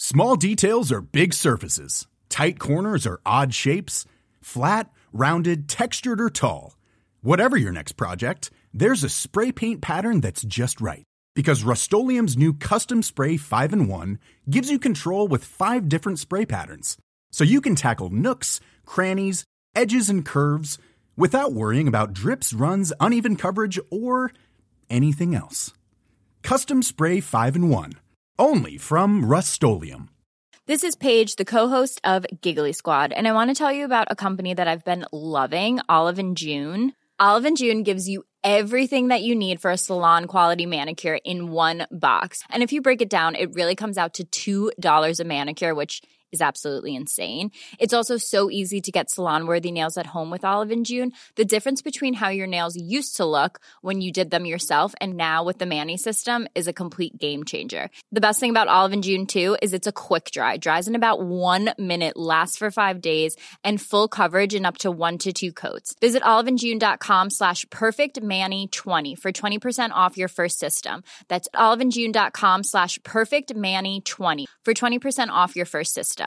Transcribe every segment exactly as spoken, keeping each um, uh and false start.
Small details are big surfaces. Tight corners are odd shapes. Flat, rounded, textured, or tall. Whatever your next project, there's a spray paint pattern that's just right. Because Rust-Oleum's new Custom Spray five in one gives you control with five different spray patterns. So you can tackle nooks, crannies, edges, and curves without worrying about drips, runs, uneven coverage, or anything else. Custom Spray five in one. Only from Rust-Oleum. This is Paige, the co-host of Giggly Squad, and I want to tell you about a company that I've been loving, Olive and June. Olive and June gives you everything that you need for a salon-quality manicure in one box. And if you break it down, it really comes out to two dollars a manicure, which is absolutely insane. It's also so easy to get salon-worthy nails at home with Olive and June. The difference between how your nails used to look when you did them yourself and now with the Mani system is a complete game changer. The best thing about Olive and June, too, is it's a quick dry. Dries in about one minute, lasts for five days, and full coverage in up to one to two coats. Visit oliveandjune.com slash perfectmani20 for twenty percent off your first system. That's oliveandjune.com slash perfectmani20 for twenty percent off your first system.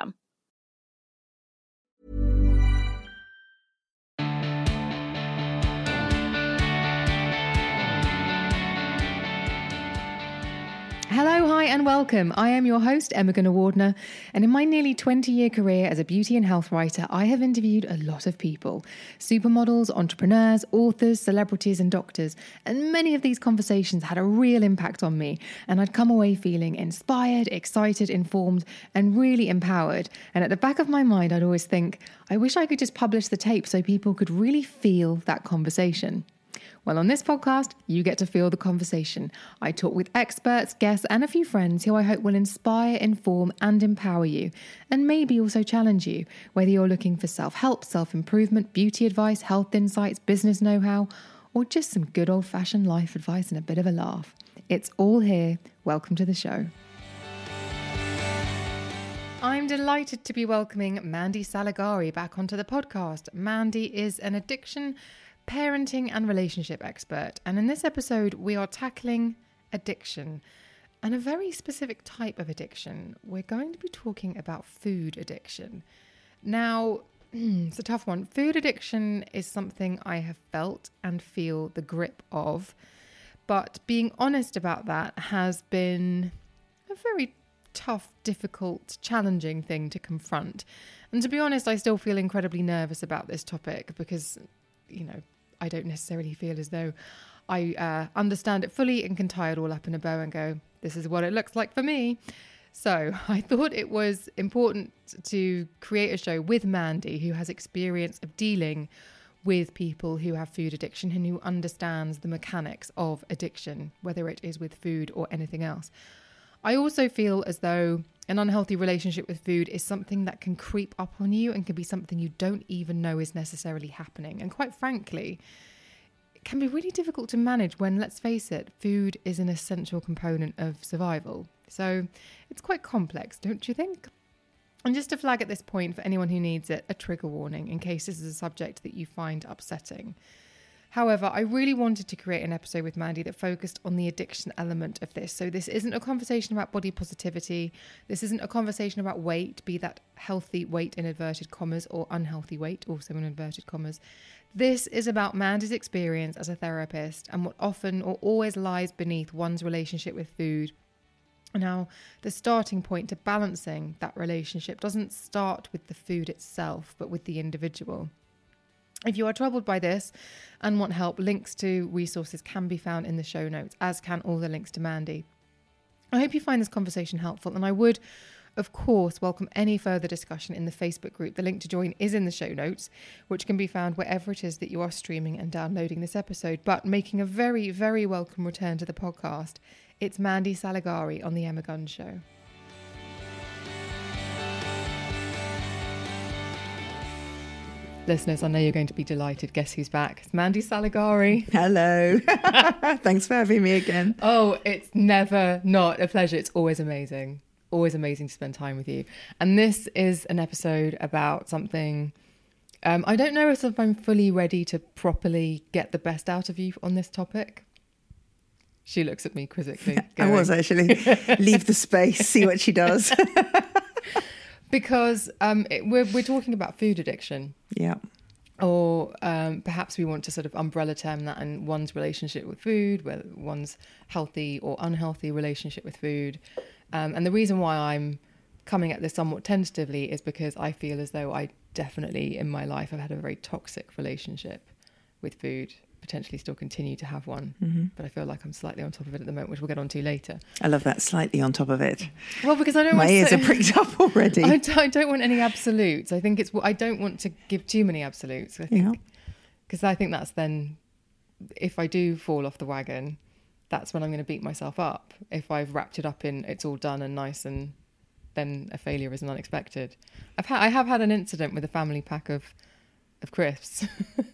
Hello, hi and welcome. I am your host, Emma Gunnar-Wardner, and in my nearly twenty-year career as a beauty and health writer, I have interviewed a lot of people. Supermodels, entrepreneurs, authors, celebrities and doctors, and many of these conversations had a real impact on me, and I'd come away feeling inspired, excited, informed, and really empowered. And at the back of my mind, I'd always think, I wish I could just publish the tape so people could really feel that conversation. Well, on this podcast, you get to feel the conversation. I talk with experts, guests, and a few friends who I hope will inspire, inform, and empower you, and maybe also challenge you, whether you're looking for self-help, self-improvement, beauty advice, health insights, business know-how, or just some good old-fashioned life advice and a bit of a laugh. It's all here. Welcome to the show. I'm delighted to be welcoming Mandy Salagari back onto the podcast. Mandy is an addiction parenting and relationship expert, and in this episode we are tackling addiction and a very specific type of addiction. We're going to be talking about food addiction. Now, it's a tough one. Food addiction is something I have felt and feel the grip of, but being honest about that has been a very tough, difficult, challenging thing to confront. And to be honest, I still feel incredibly nervous about this topic because, you know, I don't necessarily feel as though I uh, understand it fully and can tie it all up in a bow and go, this is what it looks like for me. So I thought it was important to create a show with Mandy, who has experience of dealing with people who have food addiction and who understands the mechanics of addiction, whether it is with food or anything else. I also feel as though an unhealthy relationship with food is something that can creep up on you and can be something you don't even know is necessarily happening. And quite frankly, it can be really difficult to manage when, let's face it, food is an essential component of survival. So it's quite complex, don't you think? And just to flag at this point for anyone who needs it, a trigger warning in case this is a subject that you find upsetting. However, I really wanted to create an episode with Mandy that focused on the addiction element of this. So this isn't a conversation about body positivity. This isn't a conversation about weight, be that healthy weight in inverted commas or unhealthy weight, also in inverted commas. This is about Mandy's experience as a therapist and what often or always lies beneath one's relationship with food. And how the starting point to balancing that relationship doesn't start with the food itself, but with the individual. If you are troubled by this and want help, links to resources can be found in the show notes, as can all the links to Mandy. I hope you find this conversation helpful, and I would, of course, welcome any further discussion in the Facebook group. The link to join is in the show notes, which can be found wherever it is that you are streaming and downloading this episode. But making a very, very welcome return to the podcast, it's Mandy Salagari on The Emma Gunn Show. Listeners, I know you're going to be delighted. Guess who's back? It's Mandy Salagari. Hello. Thanks for having me again. Oh, it's never not a pleasure. It's always amazing. Always amazing to spend time with you. And this is an episode about something... Um, I don't know if I'm fully ready to properly get the best out of you on this topic. She looks at me quizzically. I was actually. Leave the space, see what she does. Because um, it, we're, we're talking about food addiction. Yeah. Or um, perhaps we want to sort of umbrella term that in one's relationship with food, whether one's healthy or unhealthy relationship with food. Um, and the reason why I'm coming at this somewhat tentatively is because I feel as though I definitely in my life have had a very toxic relationship with food, potentially still continue to have one. Mm-hmm. But I feel like I'm slightly on top of it at the moment, which we'll get on to later. I love that, slightly on top of it. Well, because I don't My want ears to, are pricked up already. I don't, I don't want any absolutes. I think it's, I don't want to give too many absolutes. I think, because yeah. I think that's then, if I do fall off the wagon, that's when I'm going to beat myself up. If I've wrapped it up in it's all done and nice, and then a failure isn't unexpected. I've had, I have had an incident with a family pack of, of crisps.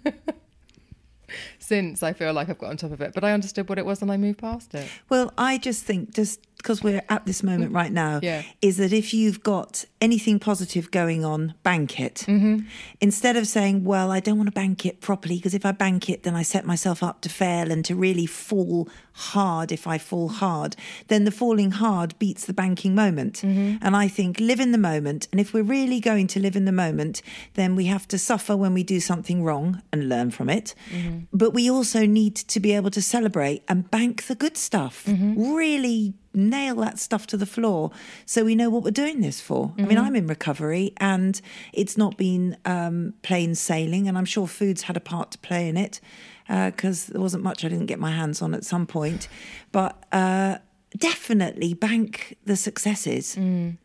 Since I feel like I've got on top of it, but I understood what it was and I moved past it. Well, I just think, just because we're at this moment right now, yeah. is that if you've got anything positive going on, bank it. Mm-hmm. Instead of saying, well, I don't want to bank it properly, because if I bank it, then I set myself up to fail and to really fall hard. If I fall hard, then the falling hard beats the banking moment. Mm-hmm. And I think live in the moment. And if we're really going to live in the moment, then we have to suffer when we do something wrong and learn from it. Mm-hmm. But we also need to be able to celebrate and bank the good stuff. Mm-hmm. Really nail that stuff to the floor so we know what we're doing this for. Mm-hmm. I mean, I'm in recovery and it's not been um, plain sailing, and I'm sure food's had a part to play in it, because uh, there wasn't much I didn't get my hands on at some point. But uh, definitely bank the successes. Mm.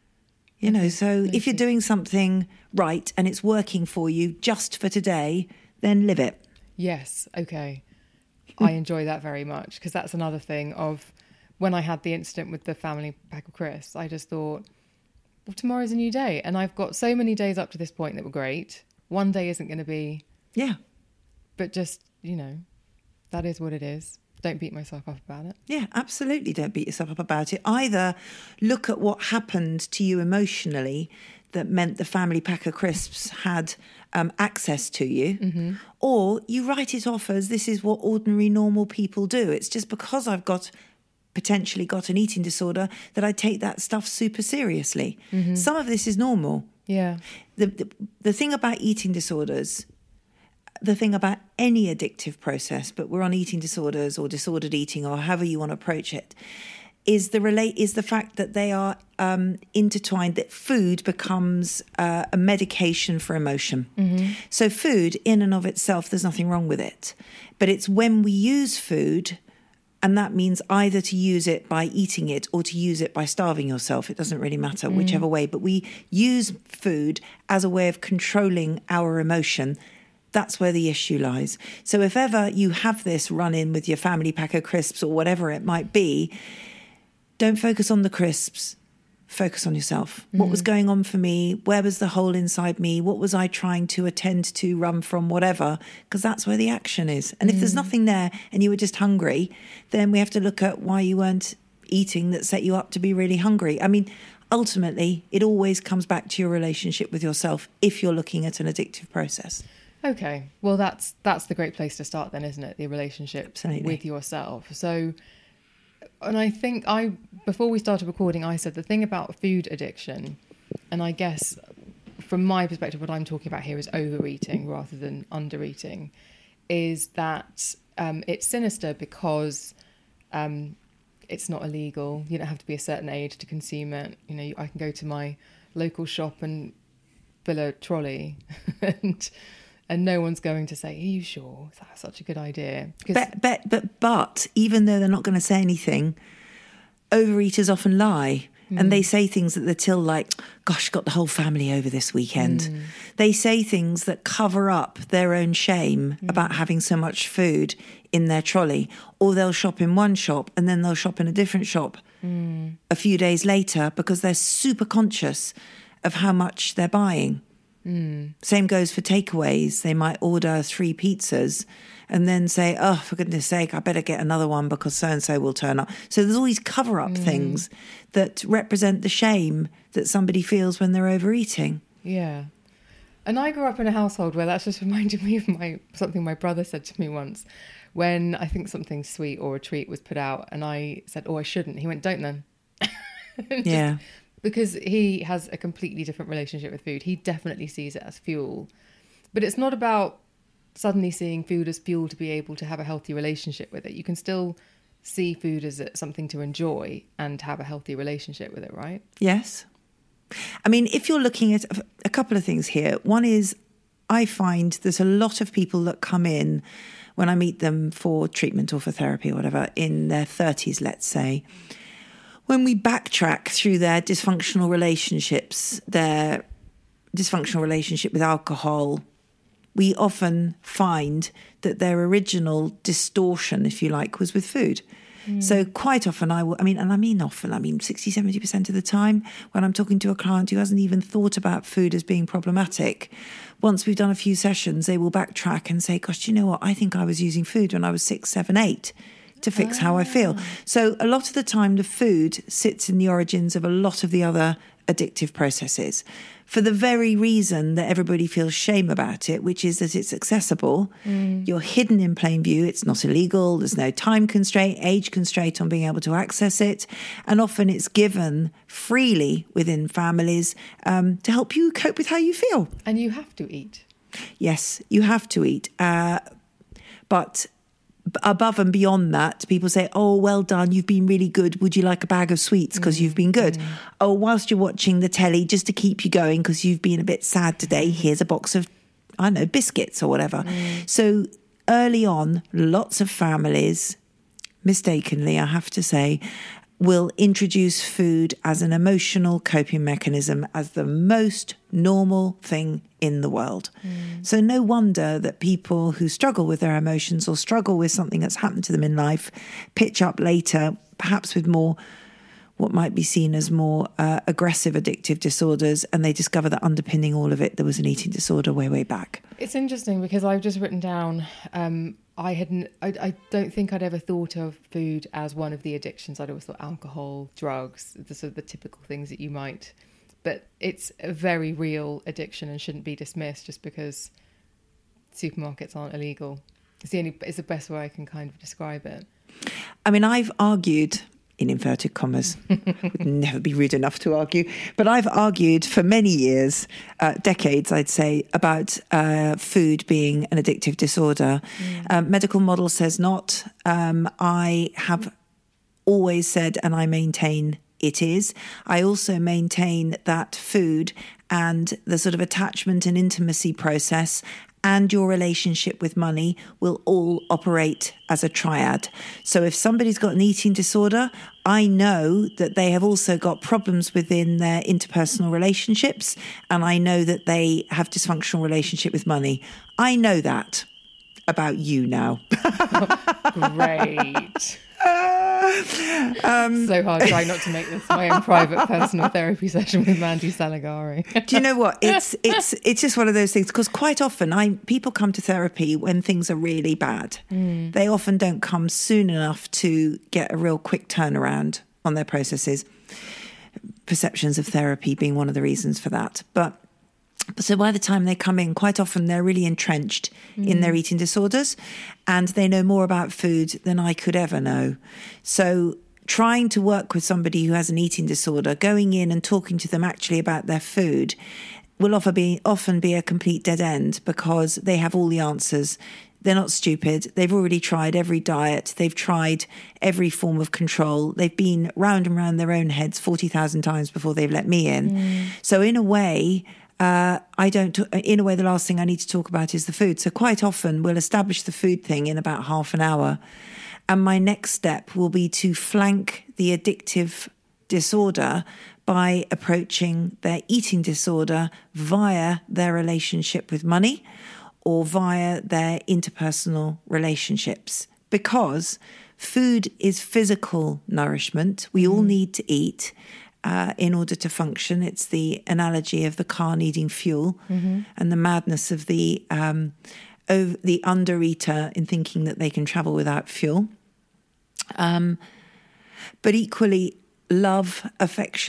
You know, so Thank if you're you. doing something right and it's working for you just for today, then live it. Yes, okay. I enjoy that very much, because that's another thing of when I had the incident with the family pack of crisps, I just thought, well, tomorrow's a new day. And I've got so many days up to this point that were great. One day isn't going to be... Yeah. But just, you know, that is what it is. Don't beat myself up about it. Yeah, absolutely don't beat yourself up about it. Either look at what happened to you emotionally that meant the family pack of crisps had um, access to you, mm-hmm. or you write it off as this is what ordinary, normal people do. It's just because I've got... potentially got an eating disorder that I take that stuff super seriously. Mm-hmm. Some of this is normal. Yeah. The, the the thing about eating disorders, the thing about any addictive process, but we're on eating disorders or disordered eating or however you want to approach it, is the relate is the fact that they are um, intertwined. That food becomes uh, a medication for emotion. Mm-hmm. So food, in and of itself, there's nothing wrong with it, but it's when we use food. And that means either to use it by eating it or to use it by starving yourself. It doesn't really matter, mm. whichever way. But we use food as a way of controlling our emotion. That's where the issue lies. So if ever you have this run-in with your family pack of crisps or whatever it might be, don't focus on the crisps. Focus on yourself. Mm. What was going on for me? Where was the hole inside me? What was I trying to attend to, run from, whatever? Because that's where the action is. And if mm. there's nothing there and you were just hungry, then we have to look at why you weren't eating that set you up to be really hungry. I mean, ultimately, it always comes back to your relationship with yourself if you're looking at an addictive process. Okay. Well, that's that's the great place to start then, isn't it? The relationship Absolutely. With yourself. So... And I think I, before we started recording, I said the thing about food addiction, and I guess from my perspective, what I'm talking about here is overeating rather than undereating, is that um, it's sinister because um, it's not illegal. You don't have to be a certain age to consume it. You know, I can go to my local shop and fill a trolley and... And no one's going to say, are you sure that's such a good idea? But, but, but, but even though they're not going to say anything, overeaters often lie. Mm. And they say things at the till like, gosh, got the whole family over this weekend. Mm. They say things that cover up their own shame mm. about having so much food in their trolley. Or they'll shop in one shop and then they'll shop in a different shop mm. a few days later because they're super conscious of how much they're buying. Mm. Same goes for takeaways. They might order three pizzas and then say, oh, for goodness sake, I better get another one because so-and-so will turn up. So there's all these cover-up mm. things that represent the shame that somebody feels when they're overeating. Yeah. And I grew up in a household where that's just reminded me of my something my brother said to me once, when I think something sweet or a treat was put out and I said, oh, I shouldn't. He went, don't then. Just, yeah. Because he has a completely different relationship with food. He definitely sees it as fuel. But it's not about suddenly seeing food as fuel to be able to have a healthy relationship with it. You can still see food as something to enjoy and have a healthy relationship with it, right? Yes. I mean, if you're looking at a couple of things here, one is I find there's a lot of people that come in when I meet them for treatment or for therapy or whatever in their thirties, let's say. When we backtrack through their dysfunctional relationships, their dysfunctional relationship with alcohol, we often find that their original distortion, if you like, was with food. Mm. So quite often I will, I mean, and I mean often, I mean sixty, seventy percent of the time when I'm talking to a client who hasn't even thought about food as being problematic, once we've done a few sessions, they will backtrack and say, gosh, do you know what? I think I was using food when I was six, seven, eight to fix ah. how I feel. So a lot of the time the food sits in the origins of a lot of the other addictive processes for the very reason that everybody feels shame about it, which is that it's accessible. Mm. You're hidden in plain view. It's not illegal. There's no time constraint, age constraint on being able to access it. And often it's given freely within families um, to help you cope with how you feel. And you have to eat. Yes, you have to eat. Uh, but above and beyond that, people say, oh, well done, you've been really good. Would you like a bag of sweets because mm, you've been good? Mm. Oh, whilst you're watching the telly, just to keep you going because you've been a bit sad today, here's a box of, I don't know, biscuits or whatever. Mm. So early on, lots of families, mistakenly, I have to say, will introduce food as an emotional coping mechanism as the most normal thing in the world. Mm. So no wonder that people who struggle with their emotions or struggle with something that's happened to them in life pitch up later, perhaps with more, what might be seen as more uh, aggressive addictive disorders, and they discover that underpinning all of it, there was an eating disorder way, way back. It's interesting because I've just written down... Um, I hadn't. I, I don't think I'd ever thought of food as one of the addictions. I'd always thought alcohol, drugs, the sort of the typical things that you might. But it's a very real addiction and shouldn't be dismissed just because supermarkets aren't illegal. It's the only. It's the best way I can kind of describe it. I mean, I've argued, in inverted commas, would never be rude enough to argue, but I've argued for many years, uh, decades, I'd say, about uh, food being an addictive disorder. Mm. Um, medical model says not. Um, I have always said, and I maintain it is. I also maintain that food and the sort of attachment and intimacy process and your relationship with money will all operate as a triad. So if somebody's got an eating disorder, I know that they have also got problems within their interpersonal relationships, and I know that they have dysfunctional relationship with money. I know that about you now. Great. Um, so hard trying not to make this my own private personal therapy session with Mandy Salagari. Do you know what? It's it's it's just one of those things, because quite often I people come to therapy when things are really bad. Mm. They often don't come soon enough to get a real quick turnaround on their processes. Perceptions of therapy being one of the reasons for that. But So by the time they come in, quite often they're really entrenched mm. in their eating disorders, and they know more about food than I could ever know. So trying to work with somebody who has an eating disorder, going in and talking to them actually about their food will often be, often be a complete dead end, because they have all the answers. They're not stupid. They've already tried every diet. They've tried every form of control. They've been round and round their own heads forty thousand times before they've let me in. Mm. So in a way... Uh, I don't, in a way, the last thing I need to talk about is the food. So quite often we'll establish the food thing in about half an hour. And my next step will be to flank the addictive disorder by approaching their eating disorder via their relationship with money or via their interpersonal relationships. Because food is physical nourishment. We mm. all need to eat. Uh, in order to function. It's the analogy of the car needing fuel mm-hmm. and the madness of the um, over, the under-eater in thinking that they can travel without fuel. Um, but equally, love, affection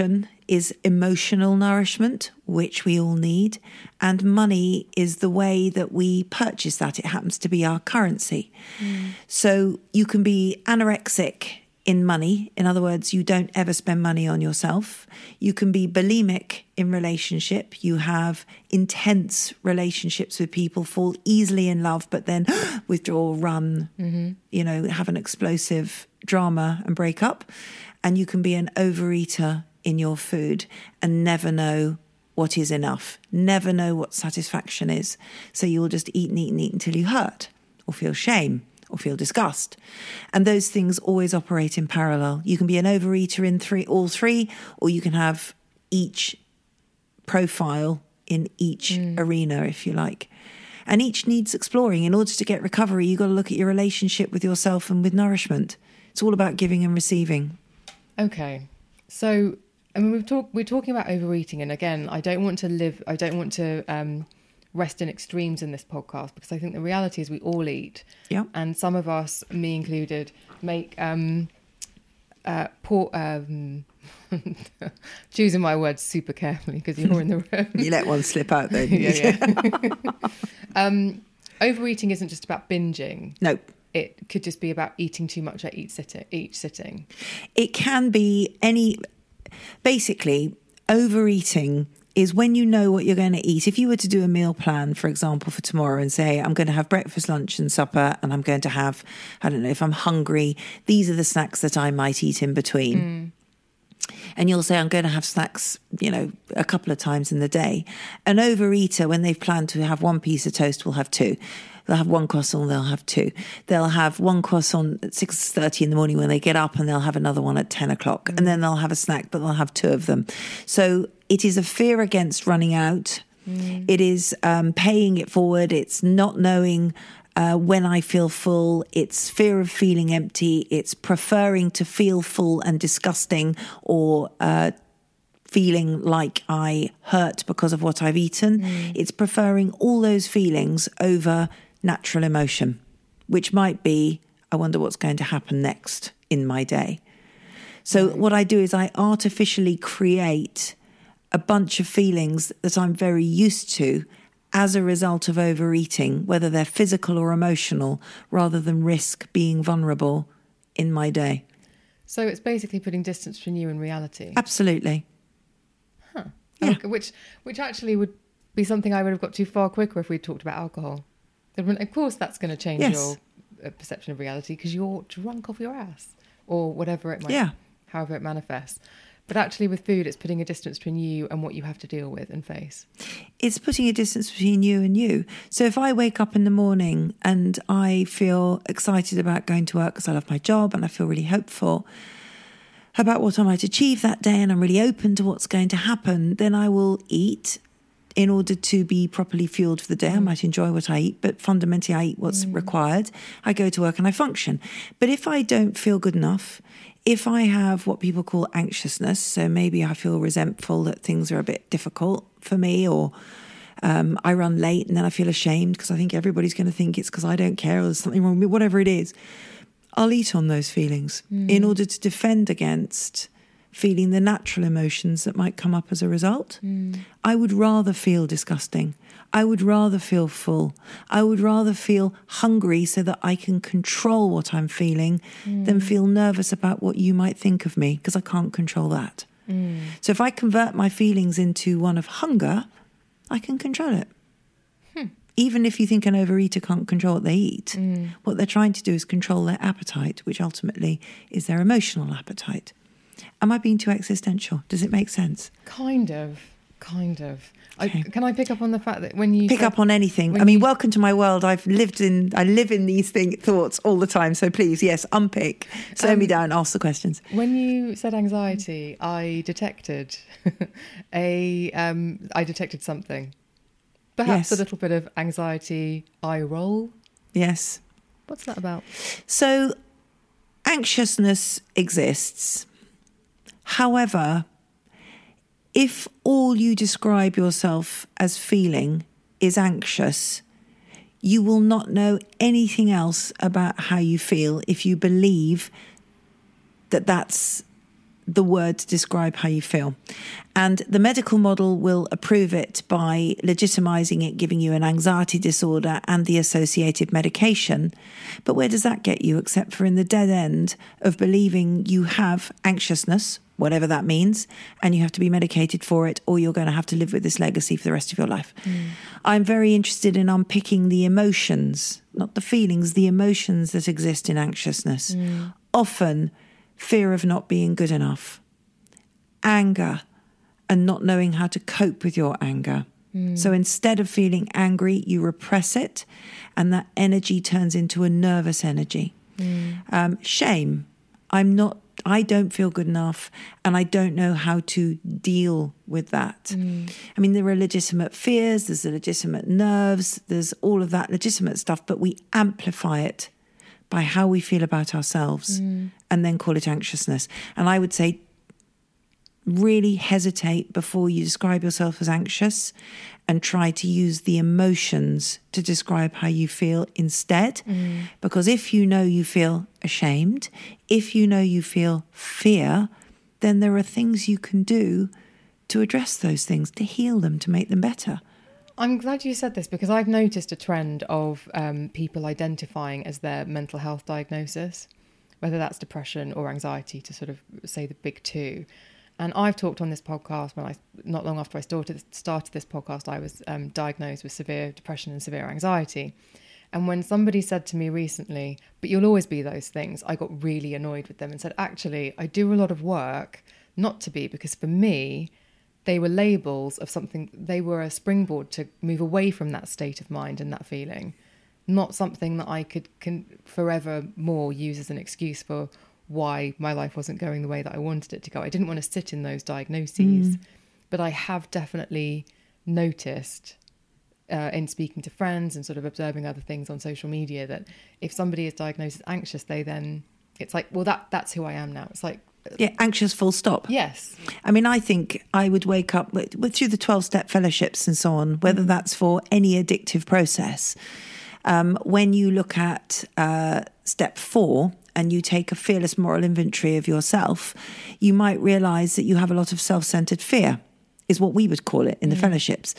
is emotional nourishment, which we all need, and money is the way that we purchase that. It happens to be our currency. Mm. So you can be anorexic in money. In other words, you don't ever spend money on yourself. You can be bulimic in relationship. You have intense relationships with people, fall easily in love, but then withdraw, run, mm-hmm. you know, have an explosive drama and break up. And you can be an overeater in your food and never know what is enough, never know what satisfaction is. So you'll just eat and eat and eat until you hurt or feel shame or feel disgust. And those things always operate in parallel. You can be an overeater in three, all three, or you can have each profile in each mm. arena, if you like. And each needs exploring. In order to get recovery, you've got to look at your relationship with yourself and with nourishment. It's all about giving and receiving. Okay. So, I mean, we've talked, we're talking about overeating. And again, I don't want to live, I don't want to um, rest in extremes in this podcast, because I think the reality is we all eat. Yeah. And some of us, me included, make um, uh, poor, um, choosing my words super carefully because you're in the room. You let one slip out though. yeah, yeah. um, overeating isn't just about binging. Nope. It could just be about eating too much at each sitting. Each sitting. It can be any... Basically, overeating is when you know what you're going to eat. If you were to do a meal plan, for example, for tomorrow and say, I'm going to have breakfast, lunch and supper, and I'm going to have, I don't know, if I'm hungry, these are the snacks that I might eat in between. Mm. And you'll say, I'm going to have snacks, you know, a couple of times in the day. An overeater, when they've planned to have one piece of toast, will have two. They'll have one croissant, they'll have two. They'll have one croissant at six thirty in the morning when they get up, and they'll have another one at ten o'clock. Mm. And then they'll have a snack, but they'll have two of them. So it is a fear against running out. Mm. It is um, paying it forward. It's not knowing uh, when I feel full. It's fear of feeling empty. It's preferring to feel full and disgusting, or uh, feeling like I hurt because of what I've eaten. Mm. It's preferring all those feelings over natural emotion, which might be, I wonder what's going to happen next in my day. So what I do is I artificially create a bunch of feelings that I'm very used to as a result of overeating, whether they're physical or emotional, rather than risk being vulnerable in my day. So it's basically putting distance between you and reality. Absolutely. Huh. Yeah. Okay, which, which actually would be something I would have got to far quicker if we talked about alcohol. Of course, that's going to change yes. your perception of reality because you're drunk off your ass or whatever it might, yeah. however it manifests. But actually with food, it's putting a distance between you and what you have to deal with and face. It's putting a distance between you and you. So if I wake up in the morning and I feel excited about going to work because I love my job and I feel really hopeful about what I might achieve that day and I'm really open to what's going to happen, then I will eat in order to be properly fueled for the day. Mm. I might enjoy what I eat, but fundamentally I eat what's mm. required. I go to work and I function. But if I don't feel good enough, if I have what people call anxiousness, so maybe I feel resentful that things are a bit difficult for me, or um, I run late and then I feel ashamed because I think everybody's going to think it's because I don't care or there's something wrong with me, whatever it is, I'll eat on those feelings mm. in order to defend against feeling the natural emotions that might come up as a result. Mm. I would rather feel disgusting. I would rather feel full. I would rather feel hungry so that I can control what I'm feeling mm. than feel nervous about what you might think of me, because I can't control that. Mm. So if I convert my feelings into one of hunger, I can control it. Hmm. Even if you think an overeater can't control what they eat, mm. what they're trying to do is control their appetite, which ultimately is their emotional appetite. Am I being too existential? Does it make sense? Kind of, kind of. Okay. I, can I pick up on the fact that when you pick said, up on anything? I mean, you, welcome to my world. I've lived in, I live in these thing, thoughts all the time. So please, yes, unpick, slow um, me down, ask the questions. When you said anxiety, I detected a, um, I detected something. Perhaps yes. a little bit of anxiety eye roll. Yes. What's that about? So, anxiousness exists. However, if all you describe yourself as feeling is anxious, you will not know anything else about how you feel if you believe that that's the word to describe how you feel. And the medical model will approve it by legitimizing it, giving you an anxiety disorder and the associated medication. But where does that get you, except for in the dead end of believing you have anxiousness, whatever that means, and you have to be medicated for it, or you're going to have to live with this legacy for the rest of your life. Mm. I'm very interested in unpicking the emotions, not the feelings, the emotions that exist in anxiousness. Mm. Often, fear of not being good enough, anger, and not knowing how to cope with your anger. Mm. So instead of feeling angry, you repress it, and that energy turns into a nervous energy. Mm. Um, shame. I'm not, I don't feel good enough, and I don't know how to deal with that. Mm. I mean, there are legitimate fears, there's the legitimate nerves, there's all of that legitimate stuff, but we amplify it by how we feel about ourselves mm. and then call it anxiousness. And I would say, really hesitate before you describe yourself as anxious, and try to use the emotions to describe how you feel instead. Mm. Because if you know you feel ashamed, if you know you feel fear, then there are things you can do to address those things, to heal them, to make them better. I'm glad you said this, because I've noticed a trend of um, people identifying as their mental health diagnosis, whether that's depression or anxiety, to sort of say the big two. And I've talked on this podcast, when I, not long after I started, started this podcast, I was um, diagnosed with severe depression and severe anxiety. And when somebody said to me recently, but you'll always be those things, I got really annoyed with them and said, actually, I do a lot of work not to be, because for me, they were labels of something, they were a springboard to move away from that state of mind and that feeling, not something that I could can forever more use as an excuse for why my life wasn't going the way that I wanted it to go. I didn't want to sit in those diagnoses, mm. but I have definitely noticed uh, in speaking to friends and sort of observing other things on social media that if somebody is diagnosed as anxious, they then, it's like, well, that that's who I am now. It's like, yeah, anxious full stop. Yes. I mean, I think I would wake up with, with through the twelve-step fellowships and so on, whether mm. that's for any addictive process. Um, when you look at uh, step four and you take a fearless moral inventory of yourself, you might realise that you have a lot of self-centred fear, is what we would call it in mm. the fellowships.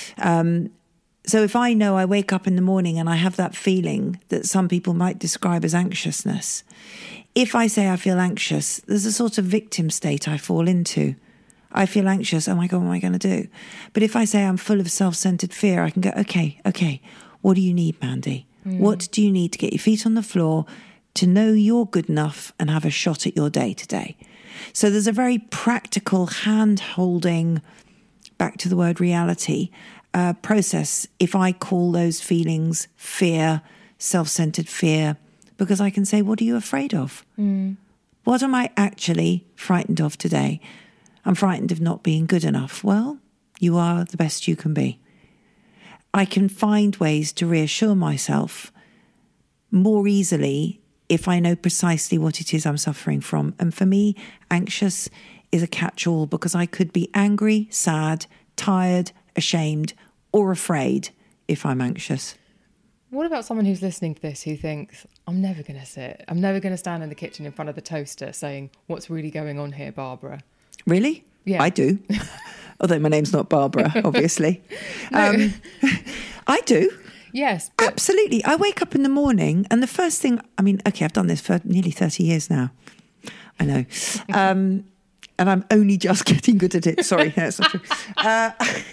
Um, so if I know I wake up in the morning and I have that feeling that some people might describe as anxiousness, if I say I feel anxious, there's a sort of victim state I fall into. I feel anxious. Oh my God, what am I going to do? But if I say I'm full of self-centered fear, I can go, okay, okay, what do you need, Mandy? Mm. What do you need to get your feet on the floor, to know you're good enough and have a shot at your day today? So there's a very practical hand-holding, back to the word reality, uh, process if I call those feelings fear, self-centered fear, because I can say, what are you afraid of? Mm. What am I actually frightened of today? I'm frightened of not being good enough. Well, you are the best you can be. I can find ways to reassure myself more easily if I know precisely what it is I'm suffering from. And for me, anxious is a catch-all, because I could be angry, sad, tired, ashamed, or afraid if I'm anxious. What about someone who's listening to this who thinks, I'm never going to sit, I'm never going to stand in the kitchen in front of the toaster saying, what's really going on here, Barbara? Really? Yeah. I do. Although my name's not Barbara, obviously. No. Um, I do. Yes. But... Absolutely. I wake up in the morning and the first thing, I mean, okay, I've done this for nearly thirty years now. I know. Um, and I'm only just getting good at it. Sorry, that's not true. Uh,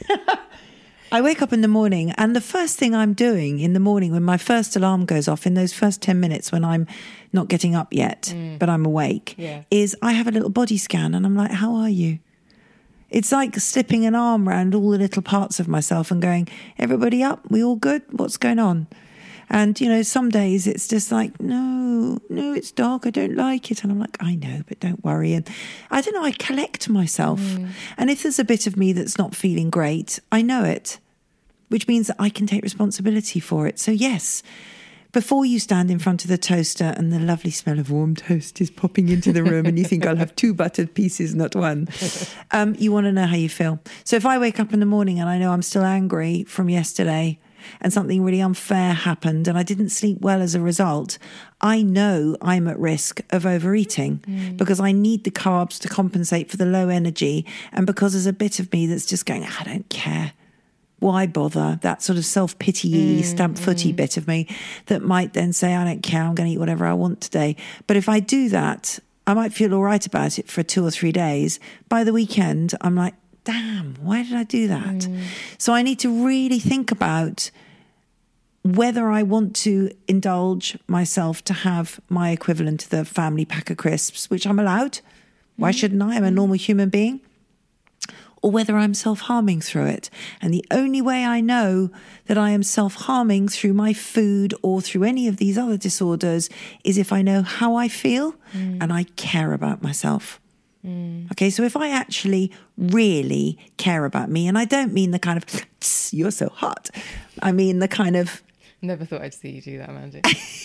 I wake up in the morning and the first thing I'm doing in the morning when my first alarm goes off, in those first ten minutes when I'm not getting up yet, mm. but I'm awake, yeah. is I have a little body scan and I'm like, how are you? It's like slipping an arm around all the little parts of myself and going, everybody up? We all good? What's going on? And, you know, some days it's just like, no, no, it's dark. I don't like it. And I'm like, I know, but don't worry. And I don't know, I collect myself. Mm. And if there's a bit of me that's not feeling great, I know it, which means that I can take responsibility for it. So yes, before you stand in front of the toaster and the lovely smell of warm toast is popping into the room and you think I'll have two buttered pieces, not one, um, you want to know how you feel. So if I wake up in the morning and I know I'm still angry from yesterday, and something really unfair happened and I didn't sleep well as a result, I know I'm at risk of overeating mm. because I need the carbs to compensate for the low energy, and because there's a bit of me that's just going, I don't care. Why bother? That sort of self-pity, mm, stamp footy mm. bit of me that might then say, I don't care, I'm going to eat whatever I want today. But if I do that, I might feel all right about it for two or three days. By the weekend, I'm like, damn, why did I do that? Mm. So I need to really think about whether I want to indulge myself to have my equivalent of the family pack of crisps, which I'm allowed. Why mm. shouldn't I? I'm a normal human being. Or whether I'm self-harming through it. And the only way I know that I am self-harming through my food or through any of these other disorders is if I know how I feel mm. and I care about myself. Mm. Okay, so if I actually really care about me, and I don't mean the kind of, you're so hot, I mean the kind of... Never thought I'd see you do that, Mandy.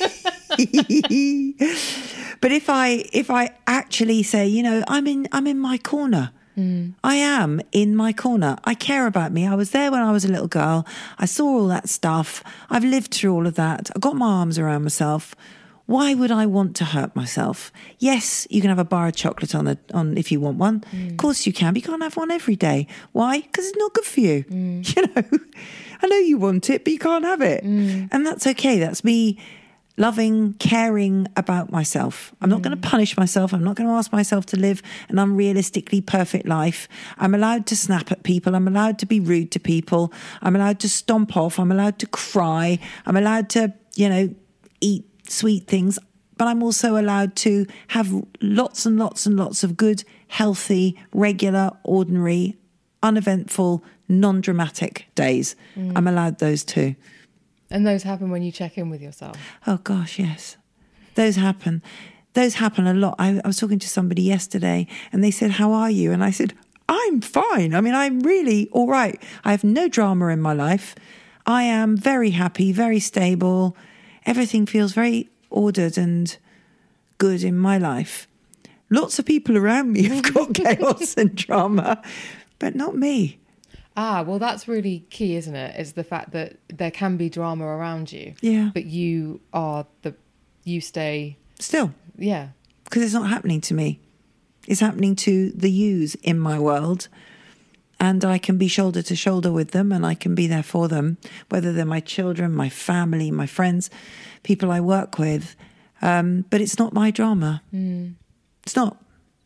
But if I if I actually say, you know, I'm in I'm in my corner. Mm. I am in my corner. I care about me. I was there when I was a little girl. I saw all that stuff. I've lived through all of that. I got my arms around myself. Why would I want to hurt myself? Yes, you can have a bar of chocolate on a, on if you want one. Mm. Of course you can, but you can't have one every day. Why? Because it's not good for you. Mm. You know, I know you want it, but you can't have it. Mm. And that's okay. That's me loving, caring about myself. I'm not mm. going to punish myself. I'm not going to ask myself to live an unrealistically perfect life. I'm allowed to snap at people. I'm allowed to be rude to people. I'm allowed to stomp off. I'm allowed to cry. I'm allowed to, you know, eat sweet things. But I'm also allowed to have lots and lots and lots of good, healthy, regular, ordinary, uneventful, non-dramatic days. Mm. I'm allowed those too. And those happen when you check in with yourself? Oh, gosh, yes. Those happen. Those happen a lot. I, I was talking to somebody yesterday and they said, how are you? And I said, I'm fine. I mean, I'm really all right. I have no drama in my life. I am very happy, very stable. Everything feels very ordered and good in my life. Lots of people around me have got chaos and drama, but not me. Ah, well, that's really key, isn't it? Is the fact that there can be drama around you. Yeah. But you are the, you stay... Still. Yeah. Because it's not happening to me. It's happening to the yous in my world. And I can be shoulder to shoulder with them and I can be there for them, whether they're my children, my family, my friends, people I work with. Um, but it's not my drama. Mm. It's not.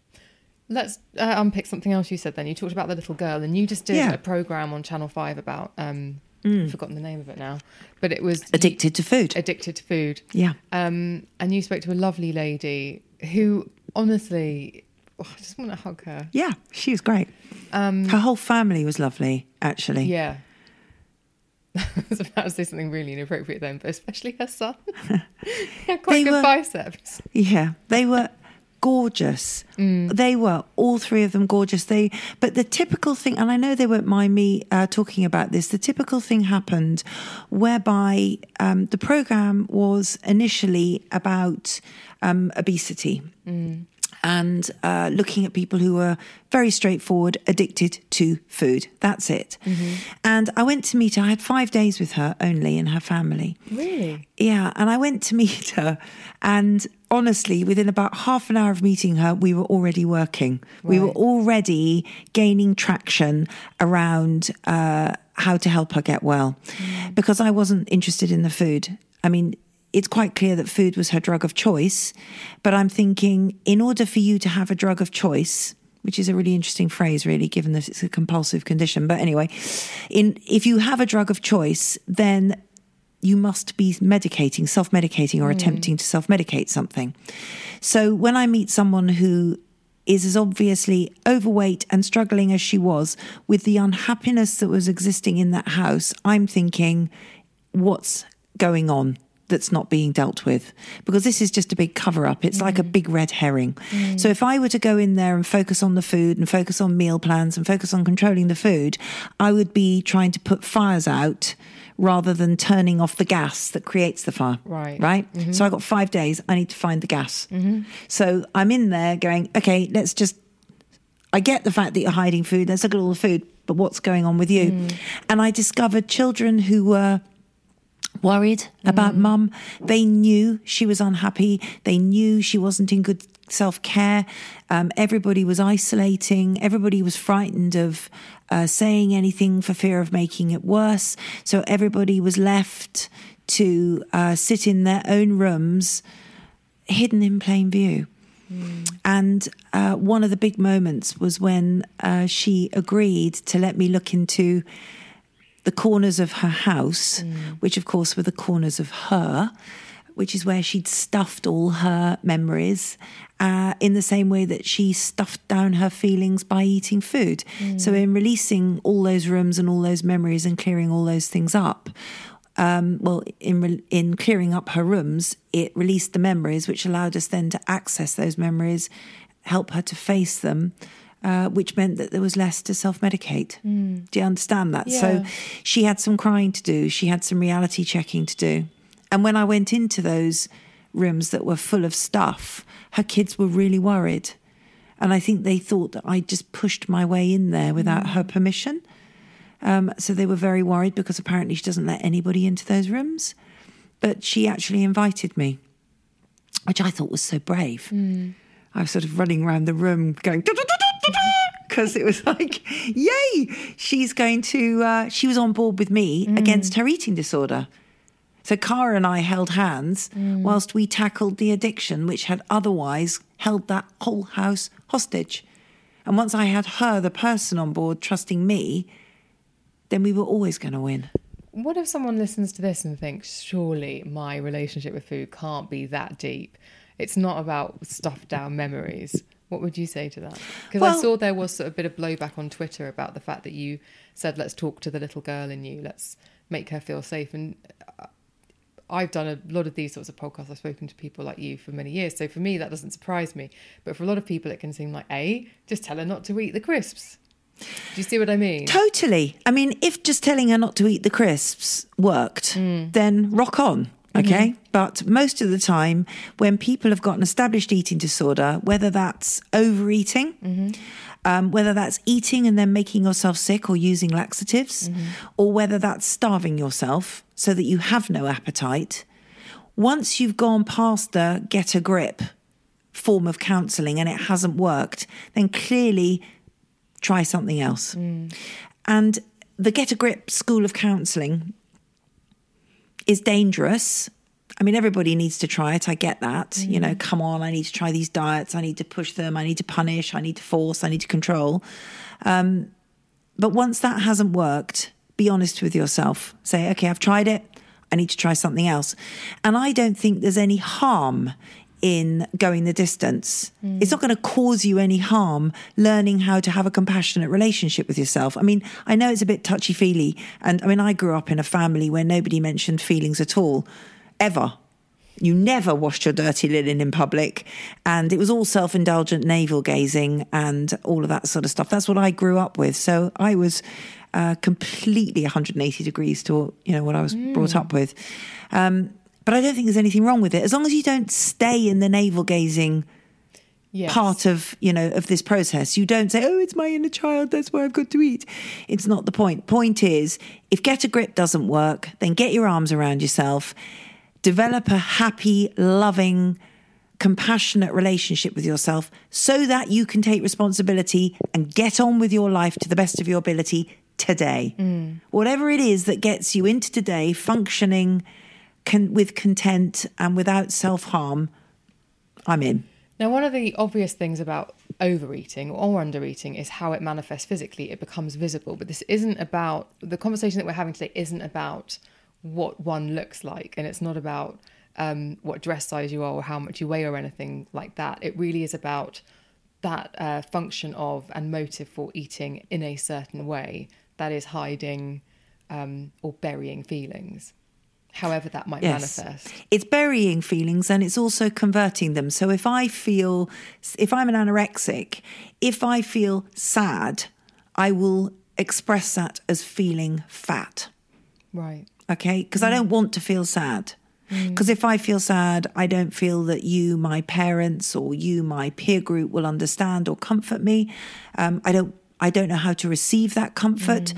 Let's uh, unpick something else you said then. You talked about the little girl and you just did yeah. a programme on Channel five about, um, mm. I've forgotten the name of it now, but it was... Addicted you, to food. Addicted to food. Yeah. Um, and you spoke to a lovely lady who, honestly, oh, I just want to hug her. Yeah, she was great. Um, her whole family was lovely, actually. Yeah. I was about to say something really inappropriate then, but especially her son. He had quite they good were, biceps. Yeah, they were... gorgeous. Mm. They were, all three of them gorgeous. They, but the typical thing, and I know they won't mind me uh, talking about this, the typical thing happened whereby um, the programme was initially about um, obesity. Mm. And uh, looking at people who were very straightforward, addicted to food. That's it. Mm-hmm. And I went to meet her. I had five days with her only and her family. Really? Yeah. And I went to meet her. And honestly, within about half an hour of meeting her, we were already working. Right. We were already gaining traction around uh, how to help her get well. Mm. Because I wasn't interested in the food. I mean... It's quite clear that food was her drug of choice, but I'm thinking in order for you to have a drug of choice, which is a really interesting phrase, really, given that it's a compulsive condition. But anyway, in if you have a drug of choice, then you must be medicating, self-medicating or mm. attempting to self-medicate something. So when I meet someone who is as obviously overweight and struggling as she was with the unhappiness that was existing in that house, I'm thinking, what's going on that's not being dealt with? Because this is just a big cover-up. It's mm. like a big red herring. Mm. So if I were to go in there and focus on the food and focus on meal plans and focus on controlling the food, I would be trying to put fires out rather than turning off the gas that creates the fire. Right. Right? Mm-hmm. So I got five days. I need to find the gas. Mm-hmm. So I'm in there going, okay, let's just... I get the fact that you're hiding food. Let's look at all the food. But what's going on with you? Mm. And I discovered children who were worried about Mm. mum. They knew she was unhappy. They knew she wasn't in good self-care. Um, everybody was isolating. Everybody was frightened of uh, saying anything for fear of making it worse. So everybody was left to uh, sit in their own rooms, hidden in plain view. Mm. And uh, one of the big moments was when uh, she agreed to let me look into the corners of her house, mm. which of course were the corners of her, which is where she'd stuffed all her memories uh, in the same way that she stuffed down her feelings by eating food. Mm. So in releasing all those rooms and all those memories and clearing all those things up, um, well, in re- in clearing up her rooms, it released the memories, which allowed us then to access those memories, help her to face them, Uh, which meant that there was less to self-medicate. Mm. Do you understand that? Yeah. So she had some crying to do. She had some reality checking to do. And when I went into those rooms that were full of stuff, her kids were really worried. And I think they thought that I just pushed my way in there without mm. her permission. Um, so they were very worried because apparently she doesn't let anybody into those rooms. But she actually invited me, which I thought was so brave. Mm. I was sort of running around the room going... because it was like, yay, she's going to, uh, she was on board with me mm. against her eating disorder. So Cara and I held hands mm. whilst we tackled the addiction, which had otherwise held that whole house hostage. And once I had her, the person on board, trusting me, then we were always going to win. What if someone listens to this and thinks, surely my relationship with food can't be that deep? It's not about stuffed down memories. What would you say to that? Because well, I saw there was sort of a bit of blowback on Twitter about the fact that you said, let's talk to the little girl in you, let's make her feel safe. And I've done a lot of these sorts of podcasts. I've spoken to people like you for many years. So for me, that doesn't surprise me. But for a lot of people, it can seem like, A, just tell her not to eat the crisps. Do you see what I mean? Totally. I mean, if just telling her not to eat the crisps worked, mm. then rock on. Okay. Mm-hmm. But most of the time when people have got an established eating disorder, whether that's overeating, mm-hmm. um, whether that's eating and then making yourself sick or using laxatives, mm-hmm. or whether that's starving yourself so that you have no appetite, once you've gone past the get a grip form of counselling and it hasn't worked, then clearly try something else. Mm. And the get a grip school of counselling is dangerous. I mean, everybody needs to try it. I get that. Mm. You know, come on, I need to try these diets. I need to push them. I need to punish. I need to force. I need to control. Um, but once that hasn't worked, be honest with yourself. Say, okay, I've tried it. I need to try something else. And I don't think there's any harm in going the distance. Mm. It's not going to cause you any harm learning how to have a compassionate relationship with yourself. I mean, I know it's a bit touchy-feely. And I mean, I grew up in a family where nobody mentioned feelings at all, ever. You never washed your dirty linen in public. And it was all self-indulgent navel gazing and all of that sort of stuff. That's what I grew up with. So I was uh, completely one hundred eighty degrees to, you know, what I was mm. brought up with. Um, But I don't think there's anything wrong with it. As long as you don't stay in the navel-gazing yes. part of, you know, of this process. You don't say, oh, it's my inner child, that's why I've got to eat. It's not the point. Point is, if get a grip doesn't work, then get your arms around yourself. Develop a happy, loving, compassionate relationship with yourself so that you can take responsibility and get on with your life to the best of your ability today. Mm. Whatever it is that gets you into today functioning Con- with content and without self-harm, I'm in. Now, one of the obvious things about overeating or undereating is how it manifests physically. It becomes visible. But this isn't about, the conversation that we're having today isn't about what one looks like. And it's not about um, what dress size you are or how much you weigh or anything like that. It really is about that uh, function of and motive for eating in a certain way that is hiding um, or burying feelings. However that might yes. manifest. It's burying feelings and it's also converting them. So if I feel, if I'm an anorexic, if I feel sad, I will express that as feeling fat. Right. Okay? Because mm. I don't want to feel sad. Because mm. if I feel sad, I don't feel that you, my parents, or you, my peer group, will understand or comfort me. Um, I don't I don't know how to receive that comfort. Mm.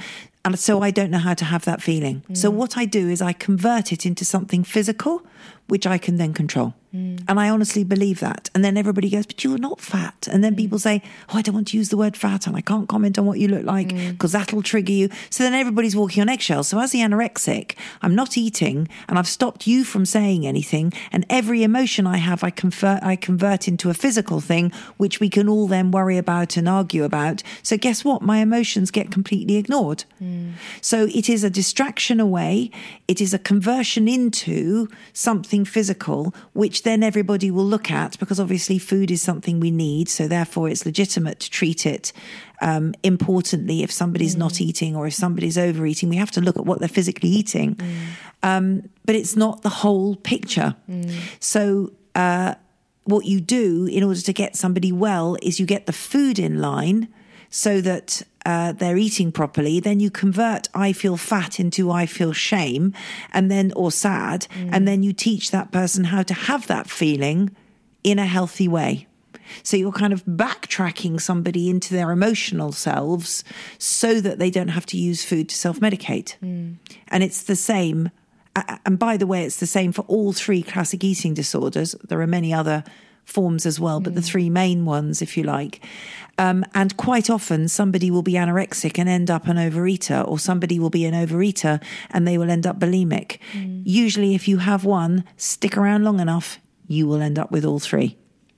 And so I don't know how to have that feeling. Mm. So what I do is I convert it into something physical, which I can then control. Mm. And I honestly believe that. And then everybody goes, but you're not fat. And then mm. people say, oh, I don't want to use the word fat and I can't comment on what you look like because mm. that'll trigger you. So then everybody's walking on eggshells. So as the anorexic, I'm not eating and I've stopped you from saying anything. And every emotion I have, I convert, I convert into a physical thing, which we can all then worry about and argue about. So guess what? My emotions get completely ignored. Mm. So it is a distraction away. It is a conversion into something physical, which then everybody will look at, because obviously food is something we need. So therefore it's legitimate to treat it um, importantly. If somebody's mm. not eating or if somebody's overeating, we have to look at what they're physically eating. Mm. Um, but it's not the whole picture. Mm. So uh, what you do in order to get somebody well is you get the food in line so that uh, they're eating properly. Then you convert I feel fat into I feel shame and then or sad. Mm. And then you teach that person how to have that feeling in a healthy way. So you're kind of backtracking somebody into their emotional selves so that they don't have to use food to self-medicate. Mm. And it's the same. And by the way, it's the same for all three classic eating disorders. There are many other forms as well, but mm. the three main ones, if you like. Um, and quite often somebody will be anorexic and end up an overeater, or somebody will be an overeater and they will end up bulimic. Mm. Usually if you have one, stick around long enough, you will end up with all three.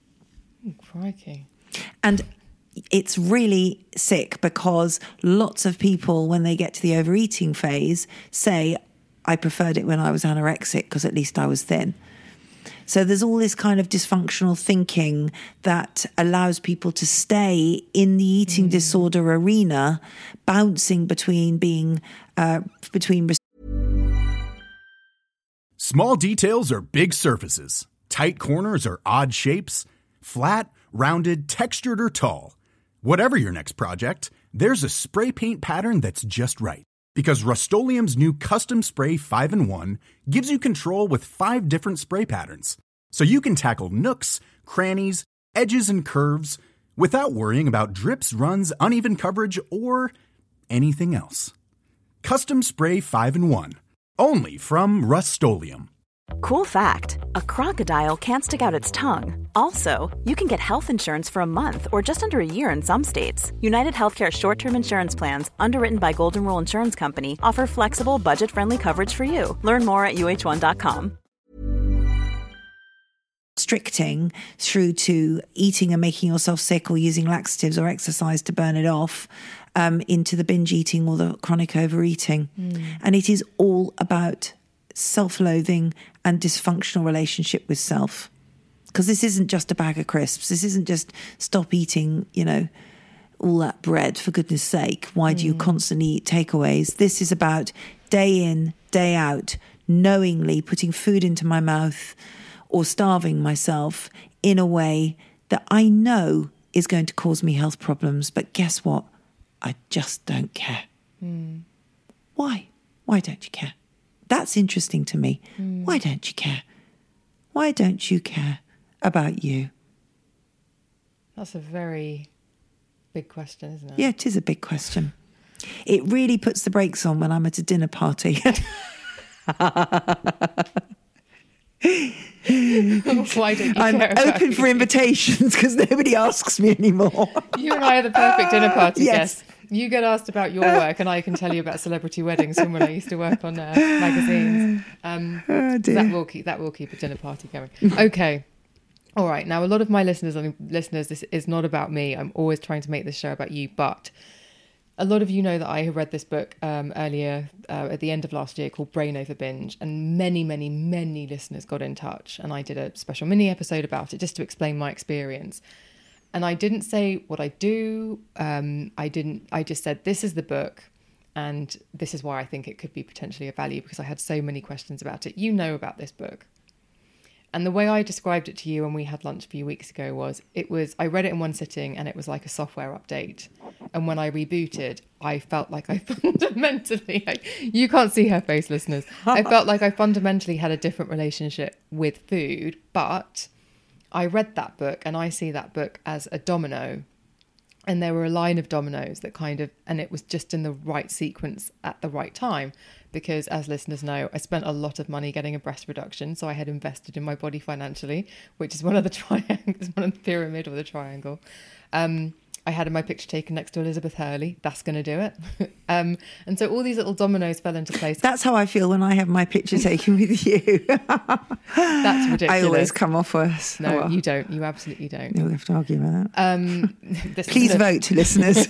Oh, crikey. And it's really sick because lots of people, when they get to the overeating phase, say, I preferred it when I was anorexic because at least I was thin. So there's all this kind of dysfunctional thinking that allows people to stay in the eating mm. disorder arena, bouncing between being, uh, between... Small details are big surfaces. Tight corners are odd shapes. Flat, rounded, textured, or tall. Whatever your next project, there's a spray paint pattern that's just right. Because Rust-Oleum's new Custom Spray five in one gives you control with five different spray patterns. So you can tackle nooks, crannies, edges, and curves without worrying about drips, runs, uneven coverage, or anything else. Custom Spray five in one. Only from Rust-Oleum. Cool fact, a crocodile can't stick out its tongue. Also, you can get health insurance for a month or just under a year in some states. United Healthcare short-term insurance plans, underwritten by Golden Rule Insurance Company, offer flexible, budget-friendly coverage for you. Learn more at U H one dot com. Restricting through to eating and making yourself sick or using laxatives or exercise to burn it off um, into the binge eating or the chronic overeating. Mm. And it is all about self-loathing and dysfunctional relationship with self. Because this isn't just a bag of crisps. This isn't just stop eating, you know, all that bread, for goodness sake. Why do mm. you constantly eat takeaways? This is about day in, day out, knowingly putting food into my mouth or starving myself in a way that I know is going to cause me health problems. But guess what? I just don't care. Mm. Why? Why don't you care? That's interesting to me. Mm. Why don't you care? Why don't you care about you? That's a very big question, isn't it? Yeah, it is a big question. It really puts the brakes on when I'm at a dinner party. Why don't you I'm care open for invitations because nobody asks me anymore. You and I are the perfect dinner party yes. guests. You get asked about your work and I can tell you about celebrity weddings from when I used to work on uh, magazines. Um, oh dear. That will keep that will keep a dinner party going. Okay. All right. Now, a lot of my listeners, listeners, this is not about me. I'm always trying to make this show about you, but a lot of you know that I have read this book um, earlier uh, at the end of last year called Brain Over Binge, and many, many, many listeners got in touch, and I did a special mini episode about it just to explain my experience. And I didn't say what I do. Um, I didn't. I just said this is the book, and this is why I think it could be potentially of value, because I had so many questions about it. You know about this book. And the way I described it to you when we had lunch a few weeks ago was, it was, I read it in one sitting and it was like a software update. And when I rebooted, I felt like I fundamentally, I, you can't see her face, listeners. I felt like I fundamentally had a different relationship with food, but I read that book and I see that book as a domino And there were a line of dominoes that kind of, and it was just in the right sequence at the right time. Because as listeners know, I spent a lot of money getting a breast reduction. So I had invested in my body financially, which is one of the triangles, one of the pyramid or the triangle. Um, I had my picture taken next to Elizabeth Hurley. That's going to do it. um, and so all these little dominoes fell into place. That's how I feel when I have my picture taken with you. That's ridiculous. I always come off worse. No, oh, well. you don't. You absolutely don't. We'll have to argue about that. Um, Please vote, listeners.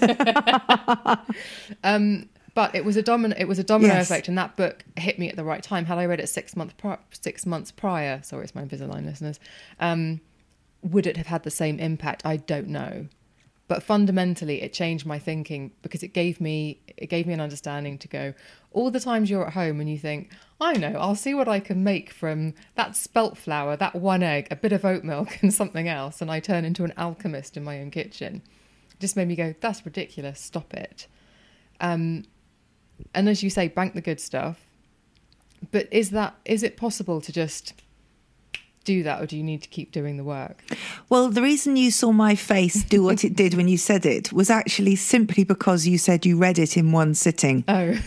um, but it was a domino. It was a domino Yes. effect, and that book hit me at the right time. Had I read it six months pri- six months prior, sorry, it's my Invisalign listeners. Um, would it have had the same impact? I don't know. But fundamentally, it changed my thinking because it gave me it gave me an understanding to go, all the times you're at home and you think, I know, I'll see what I can make from that spelt flour, that one egg, a bit of oat milk and something else. And I turn into an alchemist in my own kitchen. It just made me go, that's ridiculous. Stop it. Um, and as you say, bank the good stuff. But is that is it possible to just do that, or do you need to keep doing the work? Well, the reason you saw my face do what it did when you said it was actually simply because you said you read it in one sitting. Oh.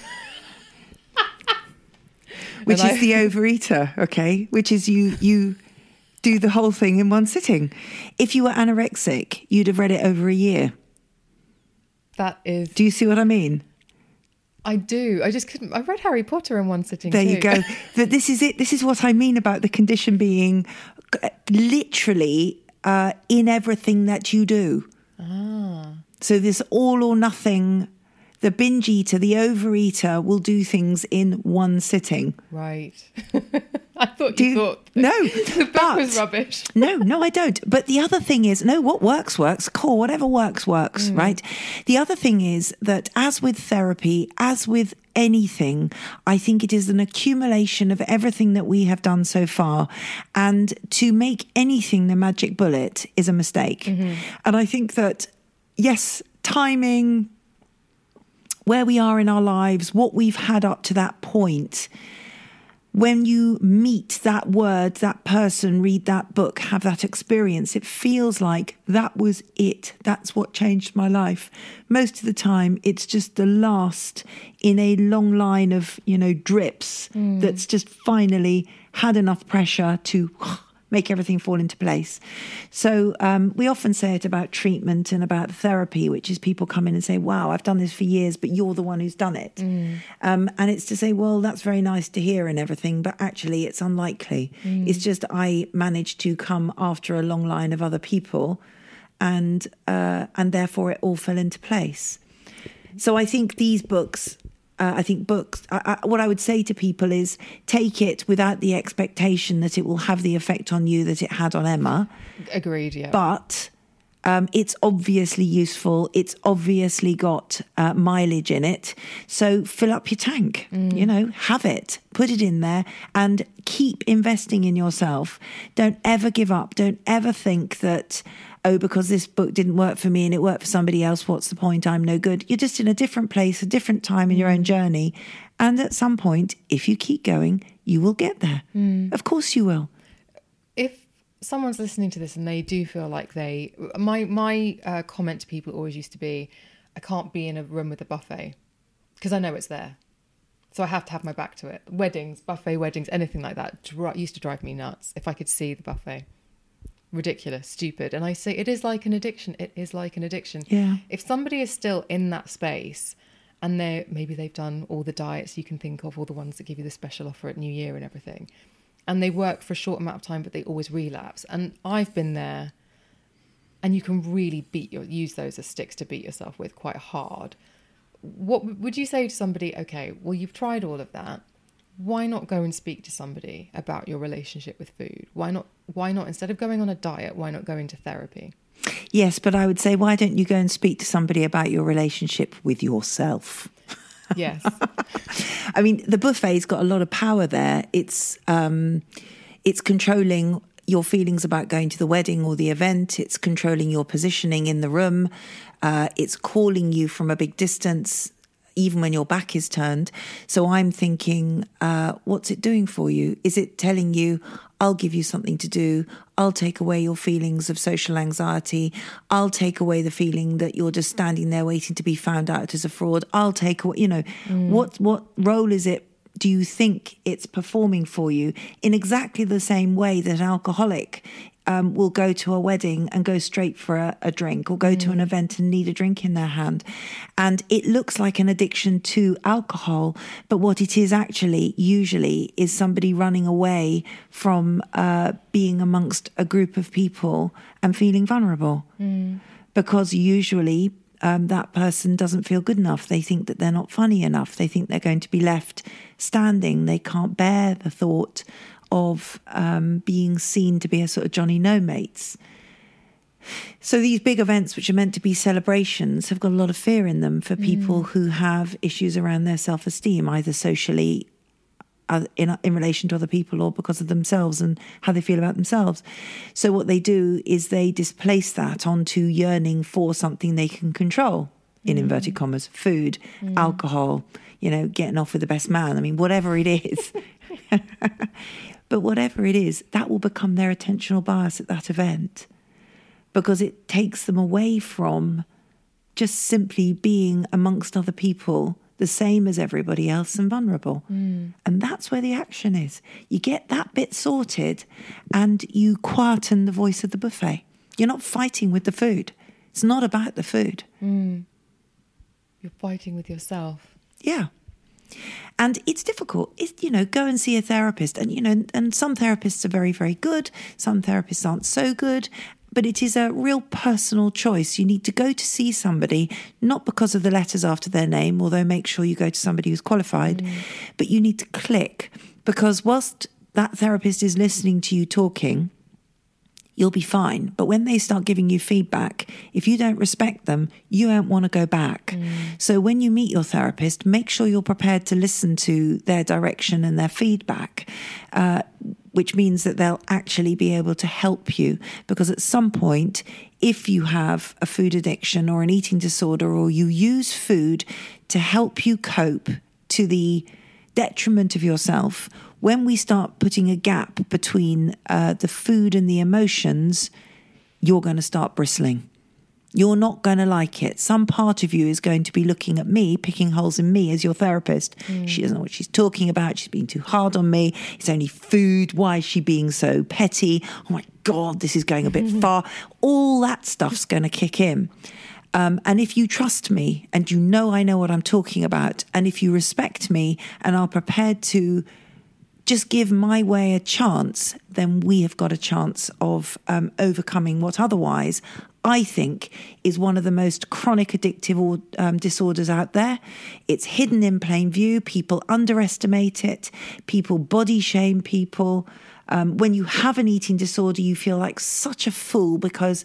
Which And is I- the overeater, okay? Which is you you do the whole thing in one sitting. If you were anorexic, you'd have read it over a year. That is... Do you see what I mean? I do. I just couldn't... I read Harry Potter in one sitting There too. you go. But this is it. This is what I mean about the condition being literally uh, in everything that you do. Ah. So this all or nothing, the binge eater, the overeater will do things in one sitting. Right. I thought Do you, you- thought no, the book but- was rubbish. No, no, I don't. But the other thing is, no, what works, works. Cool, whatever works, works, right? The other thing is that as with therapy, as with anything, I think it is an accumulation of everything that we have done so far. And to make anything the magic bullet is a mistake. And I think that, yes, timing, where we are in our lives, what we've had up to that point, when you meet that word, that person, read that book, have that experience, it feels like that was it. That's what changed my life. Most of the time, it's just the last in a long line of, you know, drips that's just finally had enough pressure to make everything fall into place. So um, we often say it about treatment and about therapy, which is people come in and say, wow, I've done this for years, but you're the one who's done it. Mm. Um, and it's to say, well, that's very nice to hear and everything, but actually it's unlikely. Mm. It's just I managed to come after a long line of other people and uh, and therefore it all fell into place. So I think these books... Uh, I think books, I, I, what I would say to people is take it without the expectation that it will have the effect on you that it had on Emma. Agreed, yeah. But um, it's obviously useful. It's obviously got uh, mileage in it. So fill up your tank, mm. you know, have it, put it in there and keep investing in yourself. Don't ever give up. Don't ever think that, oh, because this book didn't work for me and it worked for somebody else, what's the point? I'm no good. You're just in a different place, a different time in your own journey. And at some point, if you keep going, you will get there. Mm. Of course you will. If someone's listening to this and they do feel like they... My, my uh, comment to people always used to be, I can't be in a room with a buffet because I know it's there. So I have to have my back to it. Weddings, buffet weddings, anything like that dri- used to drive me nuts if I could see the buffet. Ridiculous, stupid. And I say it is like an addiction. It is like an addiction. Yeah. If somebody is still in that space and they maybe they've done all the diets you can think of, all the ones that give you the special offer at New Year and everything, and they work for a short amount of time, but they always relapse. And I've been there, and you can really beat your use those as sticks to beat yourself with quite hard. What would you say to somebody? Okay, well, you've tried all of that. Why not go and speak to somebody about your relationship with food? Why not, why not, instead of going on a diet, why not go into therapy? Yes, but I would say, why don't you go and speak to somebody about your relationship with yourself? Yes. I mean, the buffet's got a lot of power there. It's um, it's controlling your feelings about going to the wedding or the event. It's controlling your positioning in the room. Uh, it's calling you from a big distance, even when your back is turned. So I'm thinking, uh, what's it doing for you? Is it telling you, I'll give you something to do. I'll take away your feelings of social anxiety. I'll take away the feeling that you're just standing there waiting to be found out as a fraud. I'll take away, you know, mm. what what role is it, do you think it's performing for you? In exactly the same way that an alcoholic um, will go to a wedding and go straight for a, a drink, or go mm. to an event and need a drink in their hand. And it looks like an addiction to alcohol, but what it is actually usually is somebody running away from uh, being amongst a group of people and feeling vulnerable. Mm. Because usually um, that person doesn't feel good enough. They think that they're not funny enough. They think they're going to be left standing. They can't bear the thought of um, being seen to be a sort of Johnny No-Mates. So these big events, which are meant to be celebrations, have got a lot of fear in them for people mm. who have issues around their self-esteem, either socially, uh, in, in relation to other people, or because of themselves and how they feel about themselves. So what they do is they displace that onto yearning for something they can control, in mm. inverted commas, food, mm. alcohol, you know, getting off with the best man. I mean, whatever it is. But whatever it is, that will become their attentional bias at that event, because it takes them away from just simply being amongst other people, the same as everybody else and vulnerable. Mm. And that's where the action is. You get that bit sorted and you quieten the voice of the buffet. You're not fighting with the food. It's not about the food. Mm. You're fighting with yourself. Yeah. And it's difficult. It's, you know, go and see a therapist. And, you know, and some therapists are very, very good. Some therapists aren't so good. But it is a real personal choice. You need to go to see somebody, not because of the letters after their name, although make sure you go to somebody who's qualified, mm. but you need to click, because whilst that therapist is listening to you talking, you'll be fine. But when they start giving you feedback, if you don't respect them, you won't want to go back. Mm. So when you meet your therapist, make sure you're prepared to listen to their direction and their feedback, uh, which means that they'll actually be able to help you. Because at some point, if you have a food addiction or an eating disorder, or you use food to help you cope to the detriment of yourself, when we start putting a gap between uh, the food and the emotions, you're going to start bristling. You're not going to like it. Some part of you is going to be looking at me, picking holes in me as your therapist. Mm. She doesn't know what she's talking about. She's being too hard on me. It's only food. Why is she being so petty? Oh my God, this is going a bit far. All that stuff's going to kick in. Um, and if you trust me and you know I know what I'm talking about, and if you respect me and are prepared to just give my way a chance, then we have got a chance of um, overcoming what otherwise I think is one of the most chronic addictive or, um, disorders out there. It's hidden in plain view. People underestimate it. People body shame people. Um, when you have an eating disorder, you feel like such a fool because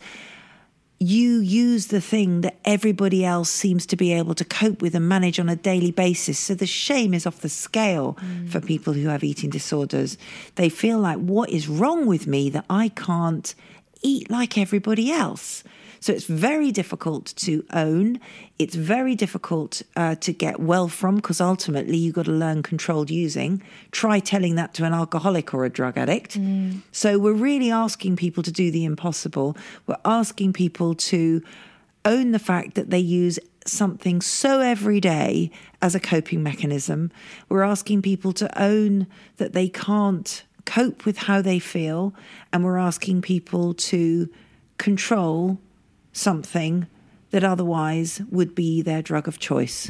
you use the thing that everybody else seems to be able to cope with and manage on a daily basis. So the shame is off the scale mm. for people who have eating disorders. They feel like, what is wrong with me that I can't eat like everybody else? So it's very difficult to own. It's very difficult uh, to get well from, because ultimately you've got to learn controlled using. Try telling that to an alcoholic or a drug addict. Mm. So we're really asking people to do the impossible. We're asking people to own the fact that they use something so everyday as a coping mechanism. We're asking people to own that they can't cope with how they feel. And we're asking people to control something that otherwise would be their drug of choice.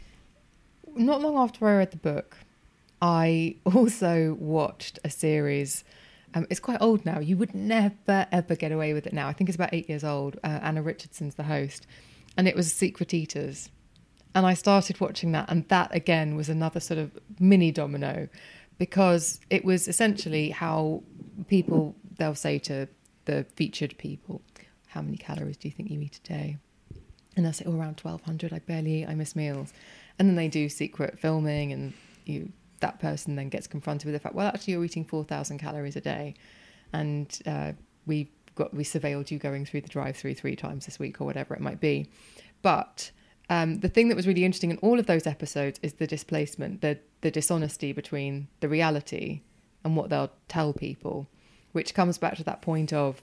Not long after I read the book, I also watched a series. Um, it's quite old now. You would never, ever get away with it now. I think it's about eight years old. Uh, Anna Richardson's the host. And it was Secret Eaters. And I started watching that. And that, again, was another sort of mini domino, because it was essentially how people, they'll say to the featured people, how many calories do you think you eat a day? And they'll say, oh, around twelve hundred. I barely eat. I miss meals. And then they do secret filming, and you that person then gets confronted with the fact, well, actually, you're eating four thousand calories a day. And uh, we got we surveilled you going through the drive-through three times this week, or whatever it might be. But um, the thing that was really interesting in all of those episodes is the displacement, the the dishonesty between the reality and what they'll tell people. which comes back to that point of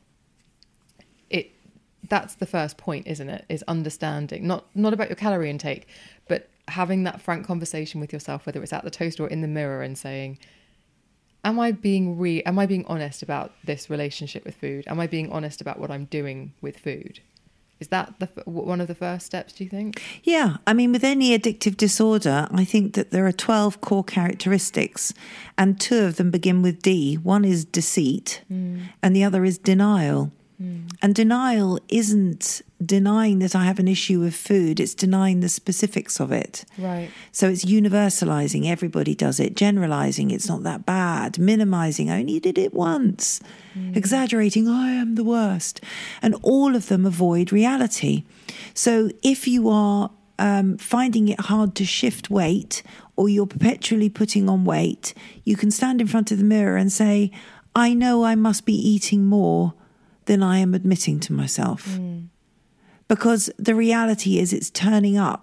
it. That's the first point, isn't it? Is understanding, not not about your calorie intake, but having that frank conversation with yourself, whether it's at the toaster or in the mirror, and saying, am I being re am I being honest about this relationship with food? Am I being honest about what I'm doing with food? Is that the one of the first steps, do you think? Yeah. I mean, with any addictive disorder, I think that there are twelve core characteristics, and two of them begin with D. One is deceit, mm. and the other is denial. Mm. And denial isn't denying that I have an issue with food, it's denying the specifics of it. Right. So it's universalizing, everybody does it, generalizing, it's not that bad, minimizing, I only did it once, mm. exaggerating, I am the worst. And all of them avoid reality. So if you are um, finding it hard to shift weight, or you're perpetually putting on weight, you can stand in front of the mirror and say, I know I must be eating more than I am admitting to myself. Mm. Because the reality is it's turning up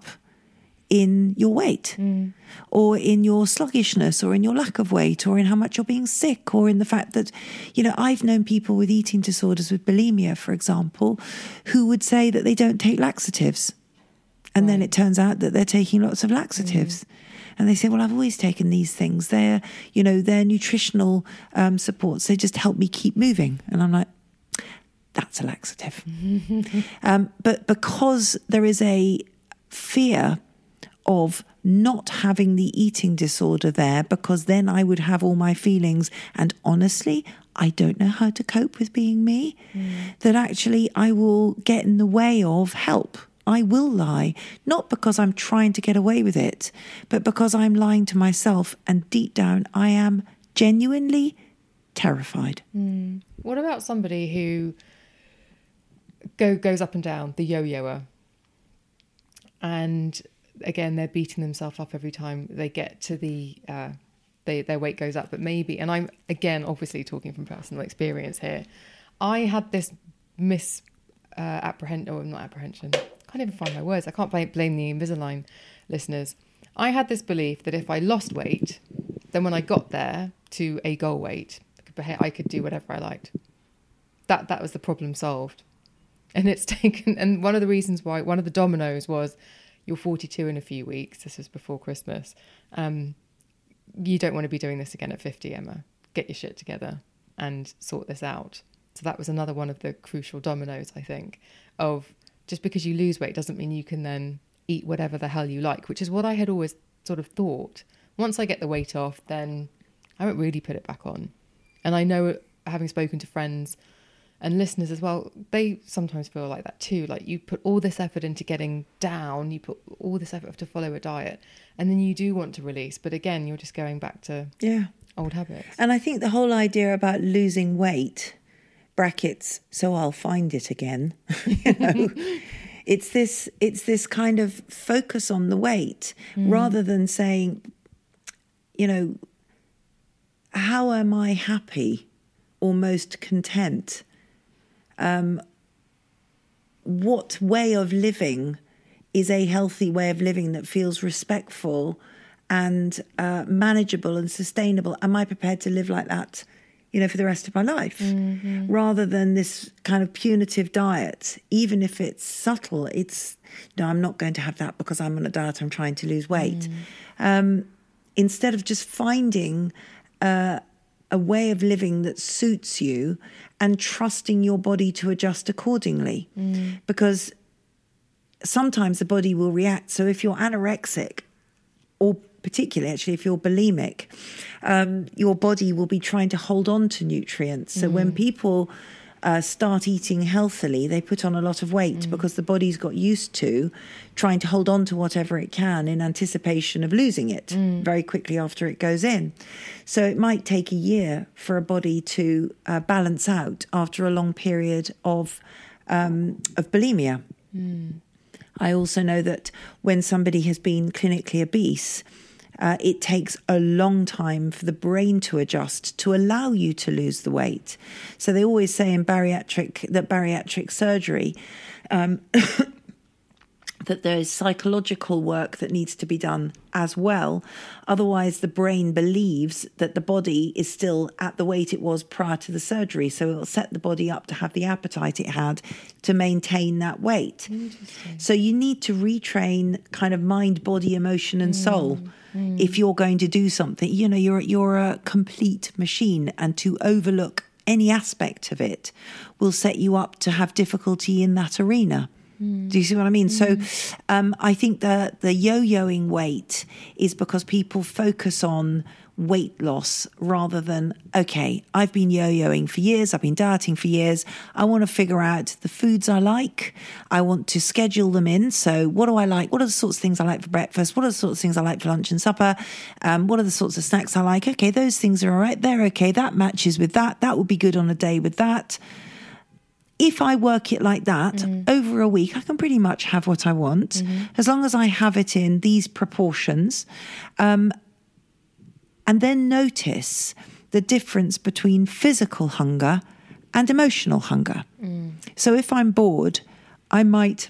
in your weight, mm. or in your sluggishness, or in your lack of weight, or in how much you're being sick, or in the fact that, you know, I've known people with eating disorders, with bulimia, for example, who would say that they don't take laxatives. And right. then it turns out that they're taking lots of laxatives. Mm. And they say, well, I've always taken these things. They're, you know, they're nutritional um, supports. They just help me keep moving. And I'm like, that's a laxative. um, but because there is a fear of not having the eating disorder there, because then I would have all my feelings, and honestly, I don't know how to cope with being me, mm. that actually I will get in the way of help. I will lie, not because I'm trying to get away with it, but because I'm lying to myself, and deep down I am genuinely terrified. Mm. What about somebody who Go goes up and down, the yo-yoer, and again they're beating themselves up every time they get to the uh, they their weight goes up? But maybe, and I'm again obviously talking from personal experience here, I had this mis uh, apprehension, or not apprehension, I can't even find my words. I can't blame, blame the Invisalign listeners. I had this belief that if I lost weight, then when I got there to a goal weight, I could do whatever I liked. That that was the problem solved. And it's taken, and one of the reasons why, one of the dominoes was, you're forty-two in a few weeks. This was before Christmas. Um, you don't want to be doing this again at fifty, Emma. Get your shit together and sort this out. So that was another one of the crucial dominoes, I think, of just because you lose weight doesn't mean you can then eat whatever the hell you like, which is what I had always sort of thought. Once I get the weight off, then I won't really put it back on. And I know, having spoken to friends and listeners as well, they sometimes feel like that too. Like, you put all this effort into getting down, you put all this effort to follow a diet, and then you do want to release, but again, you're just going back to yeah old habits. And I think the whole idea about losing weight, brackets, so I'll find it again, you know, it's this it's this kind of focus on the weight, mm. rather than saying, you know, how am I happy or most content? Um, what way of living is a healthy way of living that feels respectful and uh, manageable and sustainable? Am I prepared to live like that, you know, for the rest of my life? Mm-hmm. Rather than this kind of punitive diet, even if it's subtle, it's, no, I'm not going to have that because I'm on a diet, I'm trying to lose weight. Mm. Um, instead of just finding uh, a way of living that suits you and trusting your body to adjust accordingly. Mm. Because sometimes the body will react. So if you're anorexic, or particularly actually if you're bulimic, um, your body will be trying to hold on to nutrients. So mm. when people uh, start eating healthily, they put on a lot of weight mm. because the body's got used to trying to hold on to whatever it can in anticipation of losing it mm. very quickly after it goes in. So it might take a year for a body to uh, balance out after a long period of um, of bulimia. Mm. I also know that when somebody has been clinically obese, uh, it takes a long time for the brain to adjust to allow you to lose the weight. So they always say in bariatric that bariatric surgery, um, that there is psychological work that needs to be done as well. Otherwise, the brain believes that the body is still at the weight it was prior to the surgery. So it will set the body up to have the appetite it had to maintain that weight. So you need to retrain kind of mind, body, emotion and soul. Mm. If you're going to do something, you know, you're you're a complete machine, and to overlook any aspect of it will set you up to have difficulty in that arena. Mm. Do you see what I mean? Mm. So um, I think that the yo-yoing weight is because people focus on weight loss rather than, okay, I've been yo-yoing for years, I've been dieting for years, I want to figure out the foods I like, I want to schedule them in. So what do I like? What are the sorts of things I like for breakfast? What are the sorts of things I like for lunch and supper? Um, what are the sorts of snacks I like? Okay, those things are all right, they're okay, that matches with that, that would be good on a day with that. If I work it like that mm. over a week, I can pretty much have what I want, mm-hmm. as long as I have it in these proportions. Um, and then notice the difference between physical hunger and emotional hunger. Mm. So if I'm bored, I might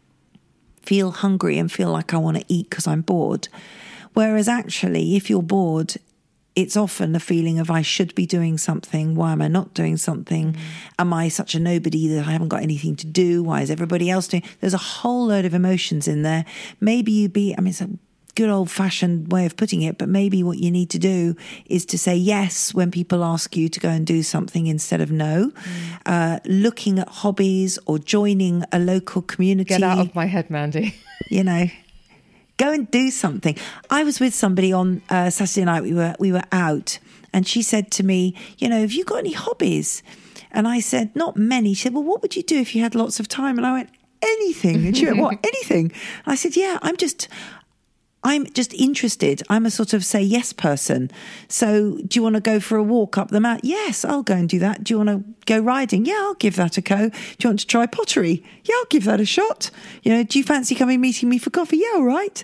feel hungry and feel like I want to eat because I'm bored. Whereas actually, if you're bored, it's often a feeling of I should be doing something. Why am I not doing something? Mm. Am I such a nobody that I haven't got anything to do? Why is everybody else doing? There's a whole load of emotions in there. Maybe you be, I mean, it's a good old fashioned way of putting it, but maybe what you need to do is to say yes when people ask you to go and do something instead of no. Mm. Uh, looking at hobbies or joining a local community. Get out of my head, Mandy. You know. Go and do something. I was with somebody on uh, Saturday night. We were we were out, and she said to me, "You know, have you got any hobbies?" And I said, "Not many." She said, "Well, what would you do if you had lots of time?" And I went, "Anything." And she went, "What? Anything?" I said, "Yeah, I'm just, I'm just interested. I'm a sort of say yes person. So, do you want to go for a walk up the mountain? Yes, I'll go and do that. Do you want to go riding? Yeah, I'll give that a go. Do you want to try pottery? Yeah, I'll give that a shot. You know, do you fancy coming meeting me for coffee? Yeah, all right.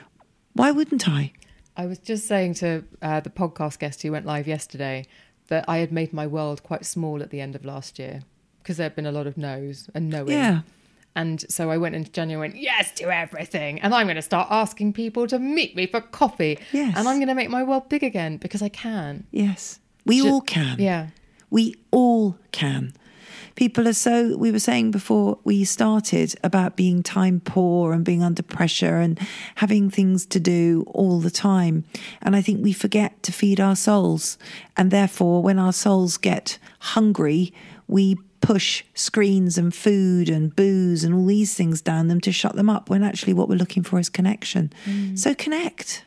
Why wouldn't I?" I was just saying to uh, the podcast guest who went live yesterday that I had made my world quite small at the end of last year because there had been a lot of no's and knowing. Yeah. And so I went into January and went, yes, do everything. And I'm going to start asking people to meet me for coffee. Yes. And I'm going to make my world big again because I can. Yes. We Just, all can. Yeah. We all can. People are so, we were saying before we started about being time poor and being under pressure and having things to do all the time. And I think we forget to feed our souls. And therefore, when our souls get hungry, we push screens and food and booze and all these things down them to shut them up, when actually what we're looking for is connection. Mm. So connect.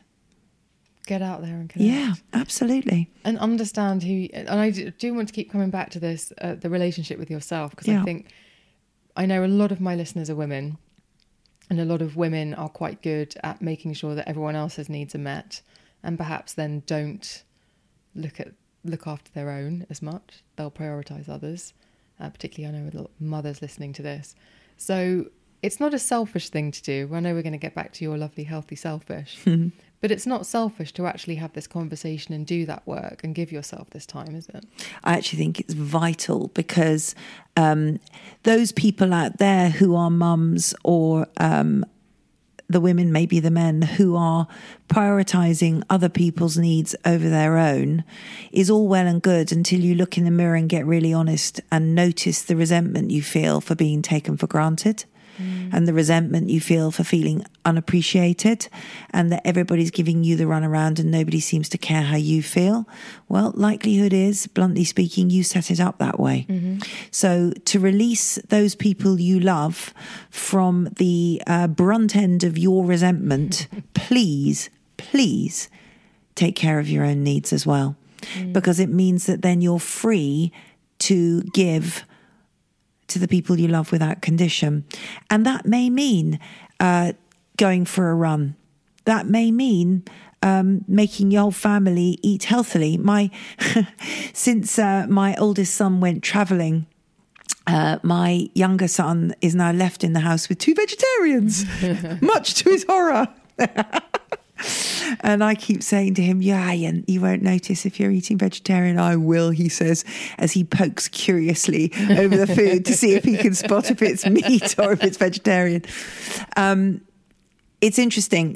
Get out there and connect. Yeah, absolutely. And understand who, and I do want to keep coming back to this, uh, the relationship with yourself, because yeah. I think, I know a lot of my listeners are women, and a lot of women are quite good at making sure that everyone else's needs are met, and perhaps then don't look at look after their own as much. They'll prioritise others. Uh, particularly, I know a lot of mothers listening to this. So it's not a selfish thing to do. I know we're going to get back to your lovely, healthy selfish. Mm-hmm. But it's not selfish to actually have this conversation and do that work and give yourself this time, is it? I actually think it's vital because um, those people out there who are mums or um, the women, maybe the men, who are prioritising other people's needs over their own is all well and good until you look in the mirror and get really honest and notice the resentment you feel for being taken for granted. Mm. And the resentment you feel for feeling unappreciated and that everybody's giving you the runaround and nobody seems to care how you feel. Well, likelihood is, bluntly speaking, you set it up that way. Mm-hmm. So to release those people you love from the uh, brunt end of your resentment, please, please take care of your own needs as well. Mm. Because it means that then you're free to give to the people you love without condition. And that may mean uh, going for a run. That may mean um, making your whole family eat healthily. My since uh, my oldest son went travelling, uh, my younger son is now left in the house with two vegetarians, much to his horror. And I keep saying to him, yeah, you, you won't notice if you're eating vegetarian. I will, he says, as he pokes curiously over the food to see if he can spot if it's meat or if it's vegetarian. Um, it's interesting.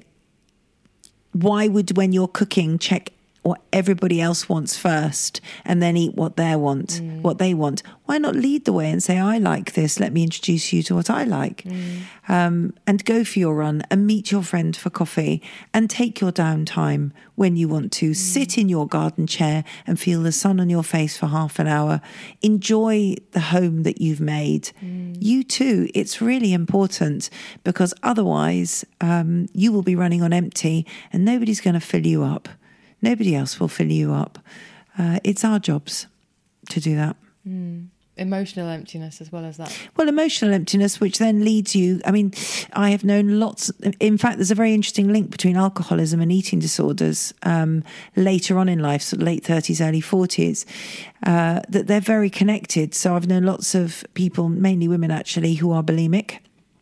Why would, when you're cooking, check what everybody else wants first and then eat what they want, mm. what they want? Why not lead the way and say, I like this, let me introduce you to what I like. Mm. Um, and go for your run and meet your friend for coffee and take your downtime when you want to. Mm. Sit in your garden chair and feel the sun on your face for half an hour. Enjoy the home that you've made. Mm. You too, it's really important, because otherwise um, you will be running on empty and nobody's going to fill you up. Nobody else will fill you up. Uh, it's our jobs to do that. Mm. Emotional emptiness as well as that. Well, emotional emptiness, which then leads you... I mean, I have known lots... In fact, there's a very interesting link between alcoholism and eating disorders um, later on in life, so late thirties, early forties, uh, that they're very connected. So I've known lots of people, mainly women actually, who are bulimic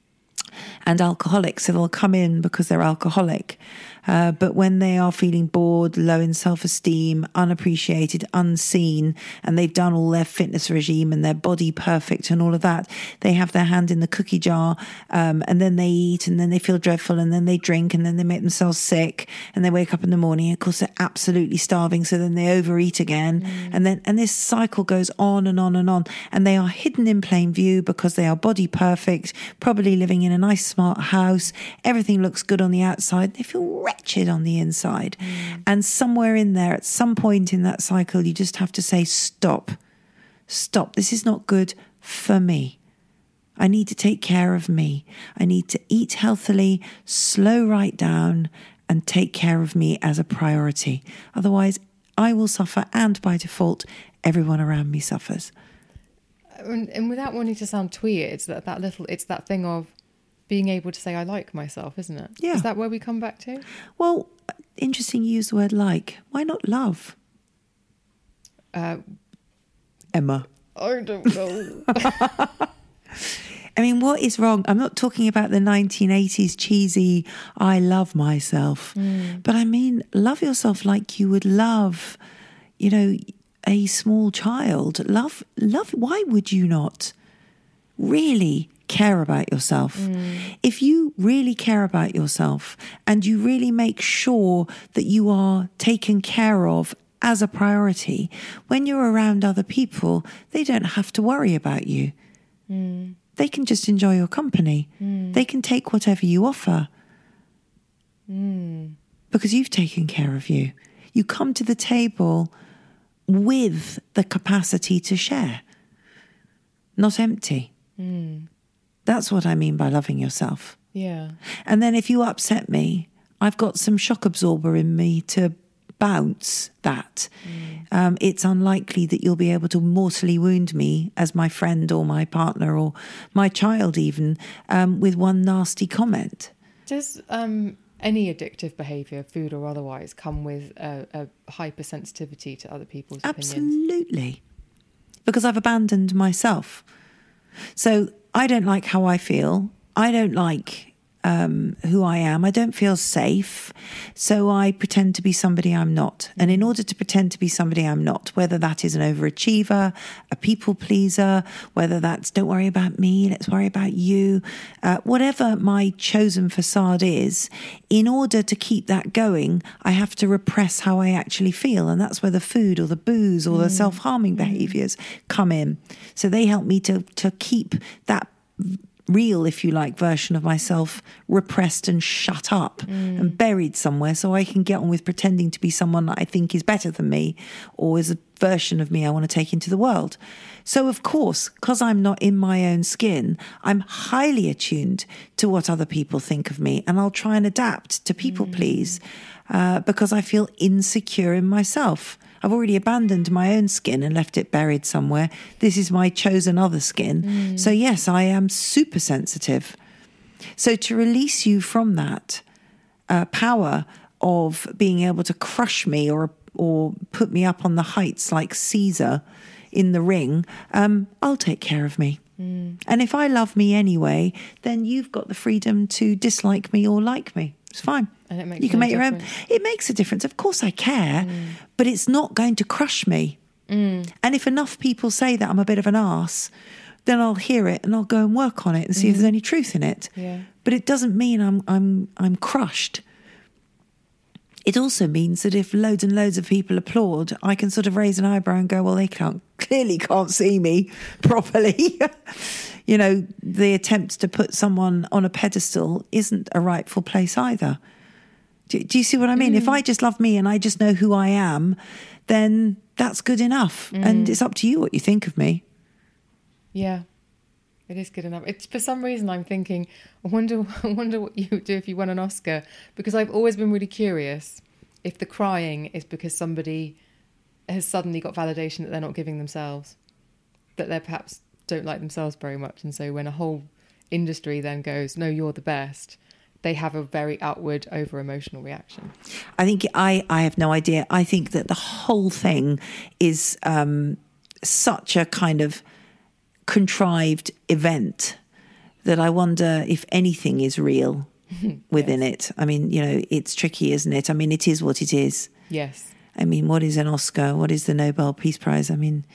and alcoholics. So they'll come in because they're alcoholic. Uh, but when they are feeling bored, low in self-esteem, unappreciated, unseen, and they've done all their fitness regime and their body perfect and all of that, they have their hand in the cookie jar, um, and then they eat, and then they feel dreadful, and then they drink, and then they make themselves sick, and they wake up in the morning, and of course they're absolutely starving, so then they overeat again, mm. and then and this cycle goes on and on and on, and they are hidden in plain view because they are body perfect, probably living in a nice smart house, everything looks good on the outside, they feel wretched on the inside. Mm. And somewhere in there, at some point in that cycle, you just have to say, stop, stop. This is not good for me. I need to take care of me. I need to eat healthily, slow right down, and take care of me as a priority. Otherwise, I will suffer, and by default, everyone around me suffers. And, and without wanting to sound twee, it's that, that little, it's that thing of being able to say, I like myself, isn't it? Yeah. Is that where we come back to? Well, interesting you use the word like. Why not love? Uh, Emma. I don't know. I mean, what is wrong? I'm not talking about the nineteen eighties cheesy, I love myself. Mm. But I mean, love yourself like you would love, you know, a small child. Love, love. Why would you not really care about yourself? Mm. If you really care about yourself and you really make sure that you are taken care of as a priority, when you're around other people, they don't have to worry about you. Mm. They can just enjoy your company. Mm. They can take whatever you offer mm. because you've taken care of you. You come to the table with the capacity to share, not empty. Mm. That's what I mean by loving yourself. Yeah. And then if you upset me, I've got some shock absorber in me to bounce that. Mm. Um, it's unlikely that you'll be able to mortally wound me as my friend or my partner or my child even um, with one nasty comment. Does um, any addictive behaviour, food or otherwise, come with a, a hypersensitivity to other people's opinions? Absolutely. Because I've abandoned myself. So I don't like how I feel. I don't like um, who I am. I don't feel safe. So I pretend to be somebody I'm not. And in order to pretend to be somebody I'm not, whether that is an overachiever, a people pleaser, whether that's don't worry about me, let's worry about you, uh, whatever my chosen facade is, in order to keep that going, I have to repress how I actually feel. And that's where the food or the booze or mm. the self-harming behaviours come in. So they help me to, to keep that real, if you like, version of myself repressed and shut up mm. and buried somewhere so I can get on with pretending to be someone that I think is better than me or is a version of me I want to take into the world. So, of course, because I'm not in my own skin, I'm highly attuned to what other people think of me, and I'll try and adapt to people mm. please uh, because I feel insecure in myself. I've already abandoned my own skin and left it buried somewhere. This is my chosen other skin. Mm. So yes, I am super sensitive. So to release you from that uh, power of being able to crush me or or put me up on the heights like Caesar in the ring, um, I'll take care of me. Mm. And if I love me anyway, then you've got the freedom to dislike me or like me. It's fine. And it makes you can no make your own. difference. It makes a difference. Of course I care, mm. but it's not going to crush me. Mm. And if enough people say that I'm a bit of an arse, then I'll hear it and I'll go and work on it and see mm. if there's any truth in it. Yeah. But it doesn't mean I'm I'm I'm crushed. It also means that if loads and loads of people applaud, I can sort of raise an eyebrow and go, well, they can't clearly can't see me properly. You know, the attempt to put someone on a pedestal isn't a rightful place either. Do, do you see what I mean? Mm. If I just love me and I just know who I am, then that's good enough. Mm. And it's up to you what you think of me. Yeah, it is good enough. It's for some reason I'm thinking, I wonder, I wonder what you would do if you won an Oscar, because I've always been really curious if the crying is because somebody has suddenly got validation that they're not giving themselves, that they perhaps don't like themselves very much, and so when a whole industry then goes, no, you're the best, they have a very outward, over-emotional reaction. I think I, I have no idea. I think that the whole thing is um, such a kind of contrived event that I wonder if anything is real within yes. it. I mean, you know, it's tricky, isn't it? I mean, it is what it is. Yes. I mean, what is an Oscar? What is the Nobel Peace Prize? I mean,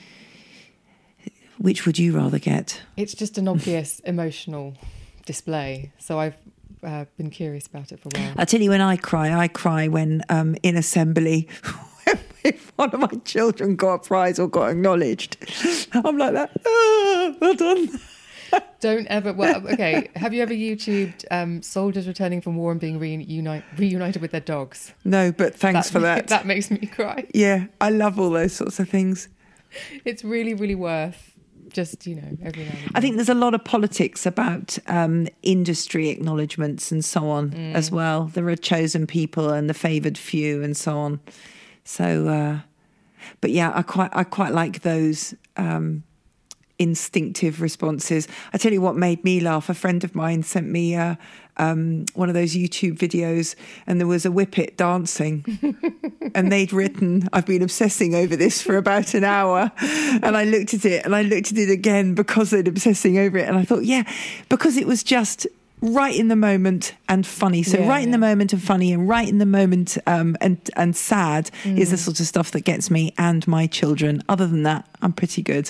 which would you rather get? It's just an obvious emotional display. So I've uh, been curious about it for a while. I'll tell you, when I cry, I cry when um, in assembly, if one of my children got a prize or got acknowledged, I'm like that, ah, well done. Don't ever, well, okay, have you ever YouTubed um, soldiers returning from war and being reunite, reunited with their dogs? No, but thanks that, for that. That makes me cry. Yeah, I love all those sorts of things. It's really, really worth just, you know, every now and then. I think there's a lot of politics about um, industry acknowledgements and so on mm. as well. There are chosen people and the favoured few and so on. So, uh, but yeah, I quite, I quite like those um, instinctive responses. I tell you what made me laugh. A friend of mine sent me uh, um, one of those YouTube videos, and there was a whippet dancing, and they'd written, "I've been obsessing over this for about an hour," and I looked at it, and I looked at it again because they'd obsessing over it, and I thought, yeah, because it was just right in the moment and funny. So yeah, right yeah. in the moment and funny, and right in the moment um, and and sad mm. is the sort of stuff that gets me and my children. Other than that, I'm pretty good.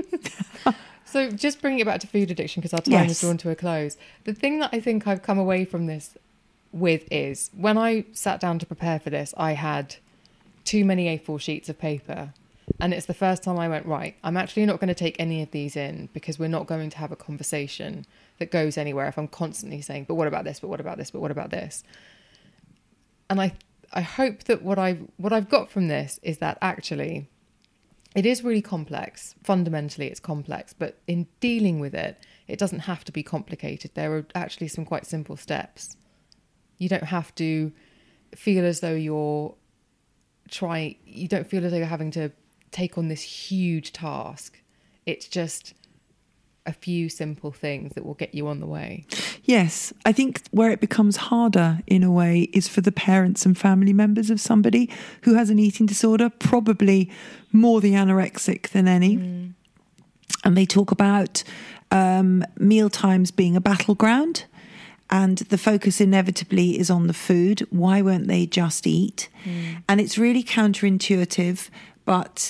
So just bringing it back to food addiction, because our time yes. is drawn to a close. The thing that I think I've come away from this with is when I sat down to prepare for this, I had too many A four sheets of paper. And it's the first time I went, right, I'm actually not going to take any of these in, because we're not going to have a conversation that goes anywhere if I'm constantly saying, but what about this, but what about this, but what about this? And I I hope that what I've, what I've got from this is that actually it is really complex. Fundamentally, it's complex. But in dealing with it, it doesn't have to be complicated. There are actually some quite simple steps. You don't have to feel as though you're trying, you don't feel as though you're having to take on this huge task. It's just a few simple things that will get you on the way. Yes, I think where it becomes harder in a way is for the parents and family members of somebody who has an eating disorder, probably more the anorexic than any. Mm. And they talk about um, meal times being a battleground, and the focus inevitably is on the food. Why won't they just eat? Mm. And it's really counterintuitive, but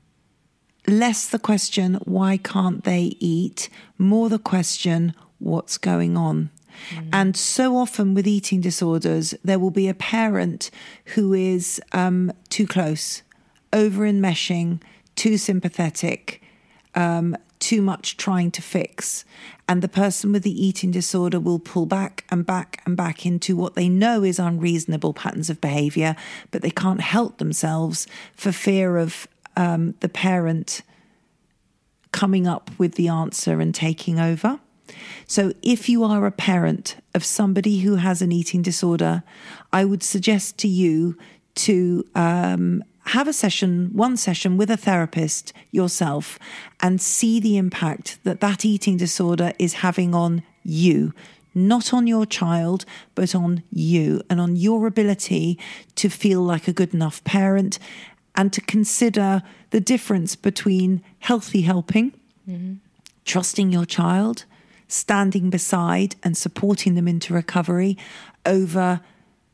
less the question, why can't they eat? More the question, what's going on? Mm. And so often with eating disorders, there will be a parent who is um, too close, over enmeshing, too sympathetic, um, too much trying to fix. And the person with the eating disorder will pull back and back and back into what they know is unreasonable patterns of behaviour, but they can't help themselves for fear of Um, the parent coming up with the answer and taking over. So if you are a parent of somebody who has an eating disorder, I would suggest to you to um, have a session, one session with a therapist yourself, and see the impact that that eating disorder is having on you. Not on your child, but on you, and on your ability to feel like a good enough parent, and to consider the difference between healthy helping, mm-hmm. trusting your child, standing beside and supporting them into recovery, over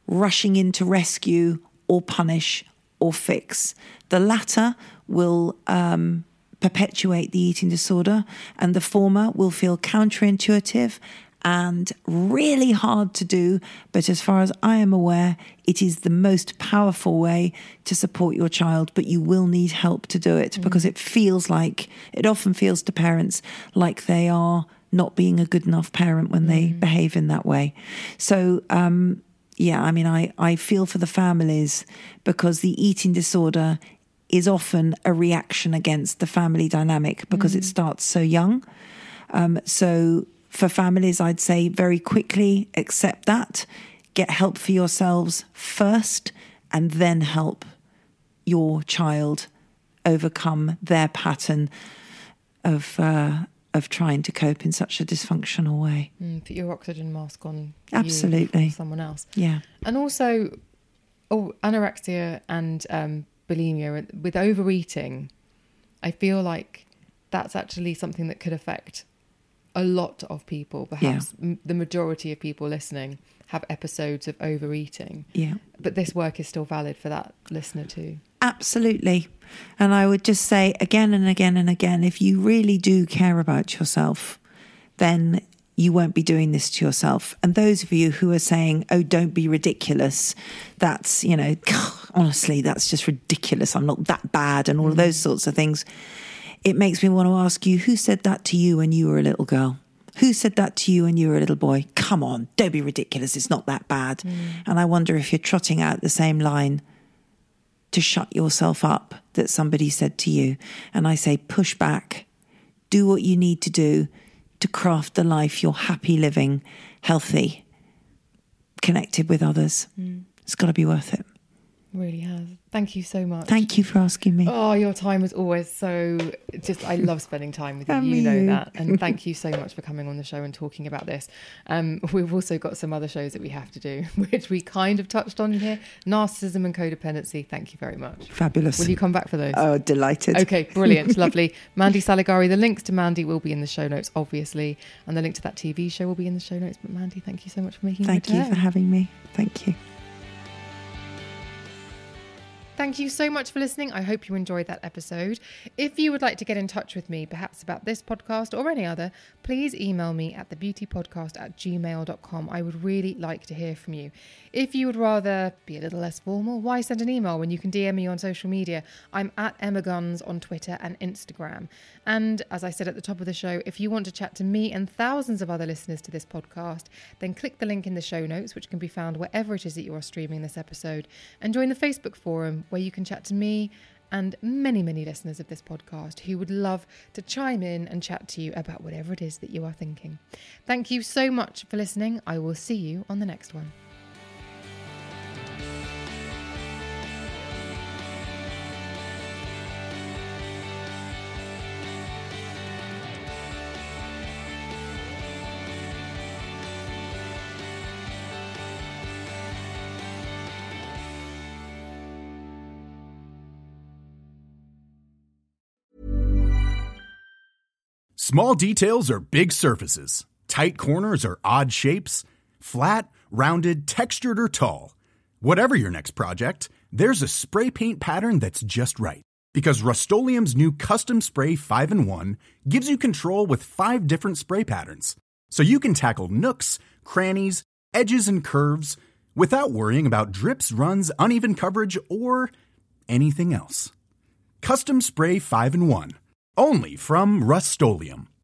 rushing in to rescue or punish or fix. The latter will um, perpetuate the eating disorder, and the former will feel counterintuitive and really hard to do. But as far as I am aware, it is the most powerful way to support your child, but you will need help to do it mm. because it feels like, it often feels to parents like they are not being a good enough parent when they mm. behave in that way. So, um, yeah, I mean, I, I feel for the families, because the eating disorder is often a reaction against the family dynamic because mm. it starts so young. Um, so for families, I'd say very quickly accept that, get help for yourselves first, and then help your child overcome their pattern of uh, of trying to cope in such a dysfunctional way. Mm, put your oxygen mask on. Absolutely. You or someone else. Yeah. And also, oh, anorexia and um, bulimia, with overeating, I feel like that's actually something that could affect a lot of people. Perhaps yeah. m- the majority of people listening have episodes of overeating. Yeah. But this work is still valid for that listener too. Absolutely. And I would just say again and again and again, if you really do care about yourself, then you won't be doing this to yourself. And those of you who are saying, oh, don't be ridiculous, that's, you know, honestly, that's just ridiculous, I'm not that bad, and all of those sorts of things. It makes me want to ask you, who said that to you when you were a little girl? Who said that to you when you were a little boy? Come on, don't be ridiculous, it's not that bad. Mm. And I wonder if you're trotting out the same line to shut yourself up that somebody said to you. And I say, push back, do what you need to do to craft the life you're happy living, healthy, connected with others. Mm. It's got to be worth it. Really has. Thank you so much. Thank you for asking me. Oh, your time is always so just, I love spending time with you. And you know you. that. And thank you so much for coming on the show and talking about this. Um, we've also got some other shows that we have to do, which we kind of touched on here. Narcissism and codependency. Thank you very much. Fabulous. Will you come back for those? Oh, delighted. Okay, brilliant. Lovely. Mandy Saligari. The links to Mandy will be in the show notes, obviously. And the link to that T V show will be in the show notes. But Mandy, thank you so much for making me Thank you for having me. Thank you. Thank you so much for listening. I hope you enjoyed that episode. If you would like to get in touch with me, perhaps about this podcast or any other, please email me at the beauty podcast at gmail dot com. I would really like to hear from you. If you would rather be a little less formal, why send an email when you can D M me on social media? I'm at Emma Guns on Twitter and Instagram. And as I said at the top of the show, if you want to chat to me and thousands of other listeners to this podcast, then click the link in the show notes, which can be found wherever it is that you are streaming this episode, and join the Facebook forum where you can chat to me and many, many listeners of this podcast who would love to chime in and chat to you about whatever it is that you are thinking. Thank you so much for listening. I will see you on the next one. Small details are big surfaces. Tight corners are odd shapes. Flat, rounded, textured, or tall. Whatever your next project, there's a spray paint pattern that's just right. Because Rust-Oleum's new Custom Spray five in one gives you control with five different spray patterns. So you can tackle nooks, crannies, edges, and curves without worrying about drips, runs, uneven coverage, or anything else. Custom Spray five in one. Only from Rust-Oleum.